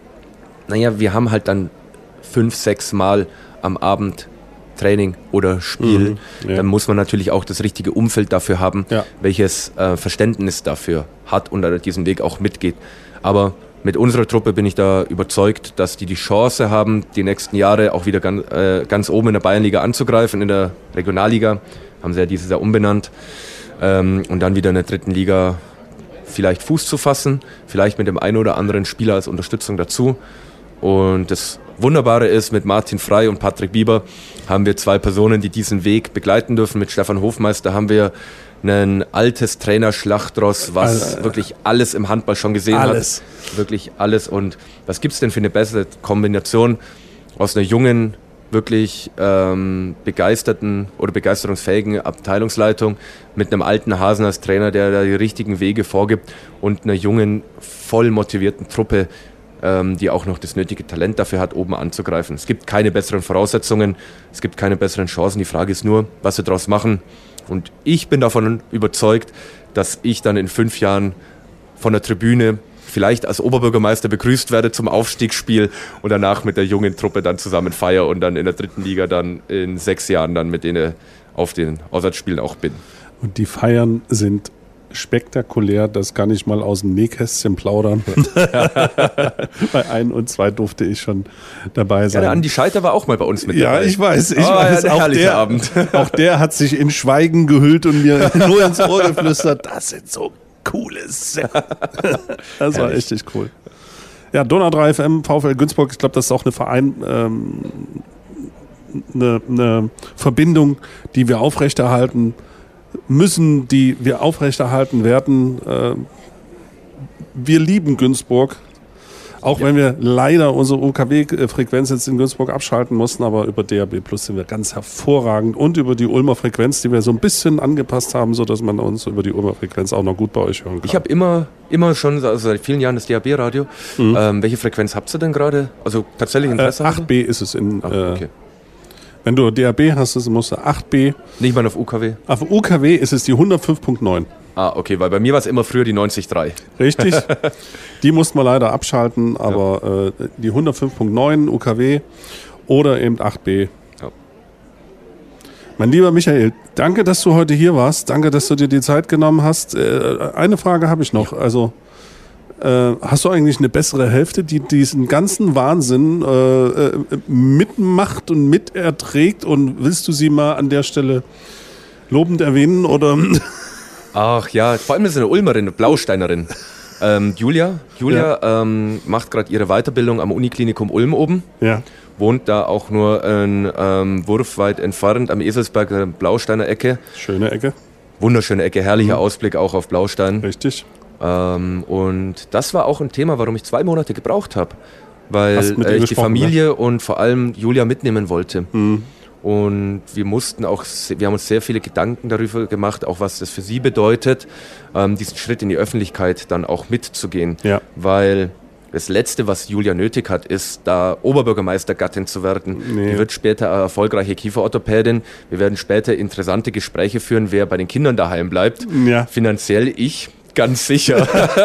C: naja, wir haben halt dann fünf, sechs Mal am Abend Training oder Spiel. Mhm, ja. Dann muss man natürlich auch das richtige Umfeld dafür haben, ja. welches äh, Verständnis dafür hat und an diesem Weg auch mitgeht. Aber mit unserer Truppe bin ich da überzeugt, dass die die Chance haben, die nächsten Jahre auch wieder ganz, äh, ganz oben in der Bayernliga anzugreifen, in der Regionalliga, haben sie ja dieses Jahr umbenannt. Ähm, und dann wieder in der dritten Liga vielleicht Fuß zu fassen, vielleicht mit dem einen oder anderen Spieler als Unterstützung dazu. Und das Wunderbare ist, mit Martin Frey und Patrick Bieber haben wir zwei Personen, die diesen Weg begleiten dürfen. Mit Stefan Hofmeister haben wir ein altes Trainer-Schlachtross, was äh, wirklich alles im Handball schon gesehen
B: alles.
C: hat. Wirklich alles. Und was gibt es denn für eine bessere Kombination aus einer jungen, wirklich ähm, begeisterten oder begeisterungsfähigen Abteilungsleitung mit einem alten Hasen als Trainer, der da die richtigen Wege vorgibt, und einer jungen, voll motivierten Truppe, ähm, die auch noch das nötige Talent dafür hat, oben anzugreifen. Es gibt keine besseren Voraussetzungen, es gibt keine besseren Chancen. Die Frage ist nur, was wir daraus machen. Und ich bin davon überzeugt, dass ich dann in fünf Jahren von der Tribüne vielleicht als Oberbürgermeister begrüßt werde zum Aufstiegsspiel und danach mit der jungen Truppe dann zusammen feiere und dann in der dritten Liga dann in sechs Jahren dann mit denen auf den Auswärtsspielen auch bin.
B: Und die Feiern sind spektakulär, das kann ich mal aus dem Nähkästchen plaudern. Bei ein und zwei durfte ich schon dabei sein.
C: Ja, der Andi Scheiter war auch mal bei uns mit dabei.
B: Ja, ich weiß. Ich
C: oh,
B: weiß
C: ja,
B: auch, der,
C: Abend.
B: auch der hat sich in Schweigen gehüllt und mir nur ins Ohr geflüstert, das sind so coole Säcke. Das war echt, echt cool. Ja, Donau drei F M, VfL Günzburg, ich glaube, das ist auch eine Verein, ähm, eine, eine Verbindung, die wir aufrechterhalten müssen, die wir aufrechterhalten werden. Äh, wir lieben Günzburg, auch ja. wenn wir leider unsere U K W-Frequenz jetzt in Günzburg abschalten mussten, aber über D A B Plus sind wir ganz hervorragend und über die Ulmer Frequenz, die wir so ein bisschen angepasst haben, sodass man uns über die Ulmer Frequenz auch noch gut bei euch hören kann.
C: Ich habe immer, immer schon, also seit vielen Jahren das D A B-Radio. Mhm. Ähm, welche Frequenz habt ihr denn gerade? Also tatsächlich Interesse?
B: Äh, acht B ist es in...
C: Ach, okay.
B: äh, Wenn du D A B hast, musst du acht B.
C: Nicht mal auf U K W?
B: Auf U K W ist es die hundertfünf Punkt neun.
C: Ah, okay, weil bei mir war es immer früher die neunzig Komma drei.
B: Richtig. Die mussten wir leider abschalten, aber ja. äh, die hundertfünf Punkt neun U K W oder eben acht B. Ja. Mein lieber Michael, danke, dass du heute hier warst. Danke, dass du dir die Zeit genommen hast. Äh, eine Frage habe ich noch. Ja. Also, Äh, hast du eigentlich eine bessere Hälfte, die diesen ganzen Wahnsinn äh, mitmacht und miterträgt, und willst du sie mal an der Stelle lobend erwähnen? Oder?
C: Ach ja, vor allem ist sie eine Ulmerin, eine Blausteinerin. Ähm, Julia, Julia ja. ähm, macht gerade ihre Weiterbildung am Uniklinikum Ulm oben.
B: Ja.
C: Wohnt da auch nur einen ähm, Wurf weit entfernt am Eselsberger Blausteiner Ecke.
B: Schöne Ecke.
C: Wunderschöne Ecke, herrlicher mhm. Ausblick auch auf Blaustein.
B: Richtig.
C: Ähm, und das war auch ein Thema, warum ich zwei Monate gebraucht habe, weil äh, ich die Familie ne? und vor allem Julia mitnehmen wollte. Mhm. Und wir mussten auch, wir haben uns sehr viele Gedanken darüber gemacht, auch was das für sie bedeutet, ähm, diesen Schritt in die Öffentlichkeit dann auch mitzugehen,
B: ja.
C: weil das Letzte, was Julia nötig hat, ist, da Oberbürgermeistergattin zu werden. Nee. Die wird später eine erfolgreiche Kieferorthopädin. Wir werden später interessante Gespräche führen, wer bei den Kindern daheim bleibt.
B: Ja.
C: Finanziell ich. Ganz sicher.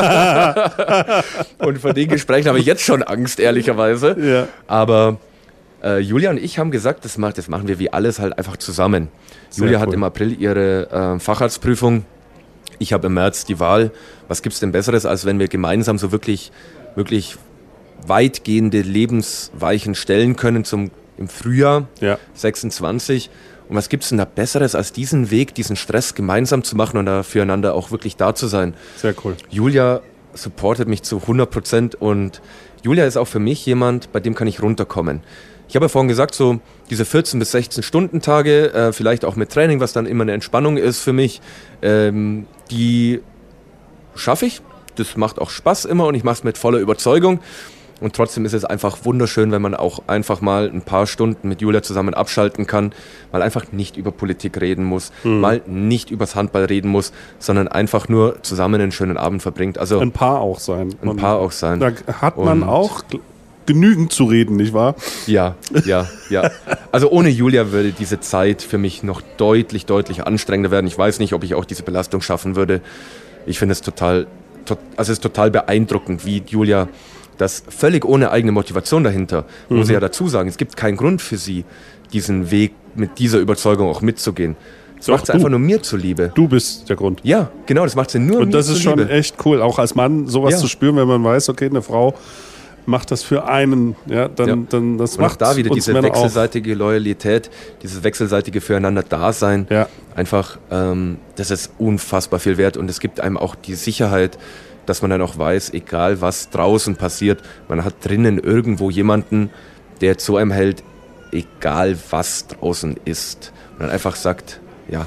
C: Und vor den Gesprächen habe ich jetzt schon Angst, ehrlicherweise.
B: Ja.
C: Aber äh, Julia und ich haben gesagt, das, macht, das machen wir wie alles halt einfach zusammen. Sehr Julia cool. hat im April ihre äh, Facharztprüfung. Ich habe im März die Wahl. Was gibt es denn Besseres, als wenn wir gemeinsam so wirklich, wirklich weitgehende Lebensweichen stellen können zum, im Frühjahr
B: ja.
C: sechsundzwanzig. Und was gibt es denn da Besseres, als diesen Weg, diesen Stress gemeinsam zu machen und da füreinander auch wirklich da zu sein?
B: Sehr cool.
C: Julia supportet mich zu hundert Prozent und Julia ist auch für mich jemand, bei dem kann ich runterkommen. Ich habe ja vorhin gesagt, so diese vierzehn bis sechzehn Stunden Tage, äh, vielleicht auch mit Training, was dann immer eine Entspannung ist für mich, ähm, die schaffe ich. Das macht auch Spaß immer und ich mache es mit voller Überzeugung. Und trotzdem ist es einfach wunderschön, wenn man auch einfach mal ein paar Stunden mit Julia zusammen abschalten kann, mal einfach nicht über Politik reden muss, mhm. mal nicht übers Handball reden muss, sondern einfach nur zusammen einen schönen Abend verbringt. Also
B: ein Paar auch sein.
C: Ein Paar auch sein.
B: Da hat man Und auch genügend zu reden, nicht wahr?
C: Ja, ja, ja. Also ohne Julia würde diese Zeit für mich noch deutlich, deutlich anstrengender werden. Ich weiß nicht, ob ich auch diese Belastung schaffen würde. Ich finde es total, to- also es ist total beeindruckend, wie Julia das völlig ohne eigene Motivation dahinter, mhm. muss ich ja dazu sagen, es gibt keinen Grund für sie, diesen Weg mit dieser Überzeugung auch mitzugehen. Das macht sie einfach nur mir zuliebe.
B: Du bist der Grund.
C: Ja, genau, das macht sie nur
B: Und
C: mir
B: das ist
C: zuliebe.
B: schon echt cool, auch als Mann sowas
C: ja.
B: zu spüren, wenn man weiß, okay, eine Frau macht das für einen, ja, dann, ja. dann das
C: Und
B: macht
C: auch da wieder
B: uns
C: diese
B: Männer
C: wechselseitige
B: auch.
C: Loyalität, dieses wechselseitige Füreinander-Dasein,
B: ja.
C: einfach, ähm, das ist unfassbar viel wert und es gibt einem auch die Sicherheit, dass man dann auch weiß, egal was draußen passiert, man hat drinnen irgendwo jemanden, der zu einem hält, egal was draußen ist. Und dann einfach sagt, ja,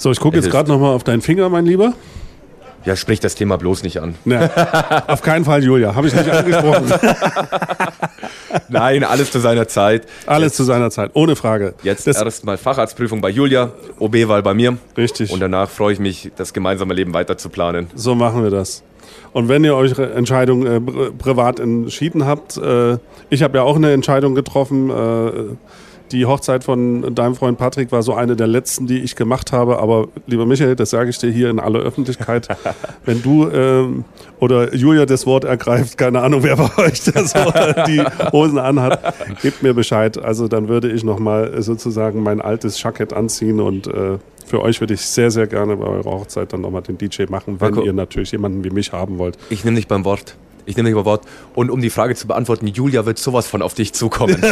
B: So, ich gucke jetzt gerade nochmal auf deinen Finger, mein Lieber.
C: Ja, sprich das Thema bloß nicht an.
B: Ja, auf keinen Fall, Julia. Habe ich nicht angesprochen.
C: Nein, alles zu seiner Zeit.
B: Alles
C: jetzt,
B: zu seiner Zeit, ohne Frage.
C: Jetzt erstmal Facharztprüfung bei Julia, O B-Wahl bei mir.
B: Richtig.
C: Und danach freue ich mich, das gemeinsame Leben weiter zu planen.
B: So machen wir das. Und wenn ihr eure Entscheidung äh, privat entschieden habt, äh, ich habe ja auch eine Entscheidung getroffen, äh, die Hochzeit von deinem Freund Patrick war so eine der letzten, die ich gemacht habe. Aber lieber Michael, das sage ich dir hier in aller Öffentlichkeit, wenn du ähm, oder Julia das Wort ergreift, keine Ahnung, wer bei euch das Wort, die Hosen anhat, gebt mir Bescheid. Also dann würde ich nochmal sozusagen mein altes Jackett anziehen und äh, für euch würde ich sehr, sehr gerne bei eurer Hochzeit dann nochmal den D J machen, wenn
C: Marco,
B: ihr natürlich jemanden wie mich haben wollt.
C: Ich nehme dich beim Wort. Ich nehme dich beim Wort. Und um die Frage zu beantworten, Julia wird sowas von auf dich zukommen.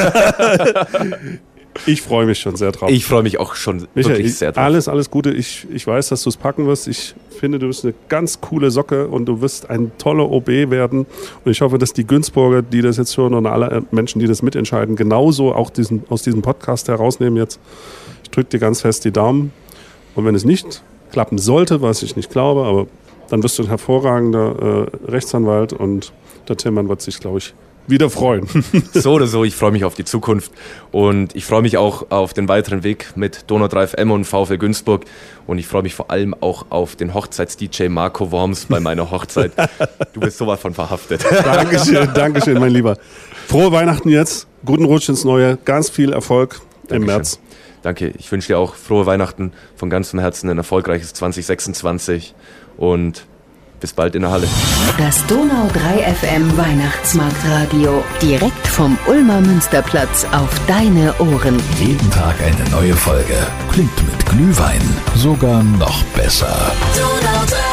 B: Ich freue mich schon sehr drauf.
C: Ich freue mich auch schon
B: Michael,
C: wirklich sehr drauf.
B: Alles, alles Gute. Ich, ich weiß, dass du es packen wirst. Ich finde, du bist eine ganz coole Socke und du wirst ein toller O B werden. Und ich hoffe, dass die Günzburger, die das jetzt hören und alle Menschen, die das mitentscheiden, genauso auch diesen, aus diesem Podcast herausnehmen jetzt. Ich drücke dir ganz fest die Daumen. Und wenn es nicht klappen sollte, was ich nicht glaube, aber dann wirst du ein hervorragender äh, Rechtsanwalt und der Tillmann wird sich, glaube ich, wieder freuen.
C: So oder so, ich freue mich auf die Zukunft und ich freue mich auch auf den weiteren Weg mit Donau drei F M und VfL Günzburg und ich freue mich vor allem auch auf den Hochzeits-D J Marco Worms bei meiner Hochzeit. Du bist sowas von verhaftet.
B: Dankeschön, Dankeschön, mein Lieber. Frohe Weihnachten jetzt, guten Rutsch ins Neue, ganz viel Erfolg im
C: Dankeschön.
B: März.
C: Danke, ich wünsche dir auch frohe Weihnachten, von ganzem Herzen ein erfolgreiches zwanzig sechsundzwanzig und bis bald in der Halle.
A: Das Donau drei F M Weihnachtsmarktradio. Direkt vom Ulmer Münsterplatz auf deine Ohren.
D: Jeden Tag eine neue Folge. Klingt mit Glühwein sogar noch besser.
E: Donau drei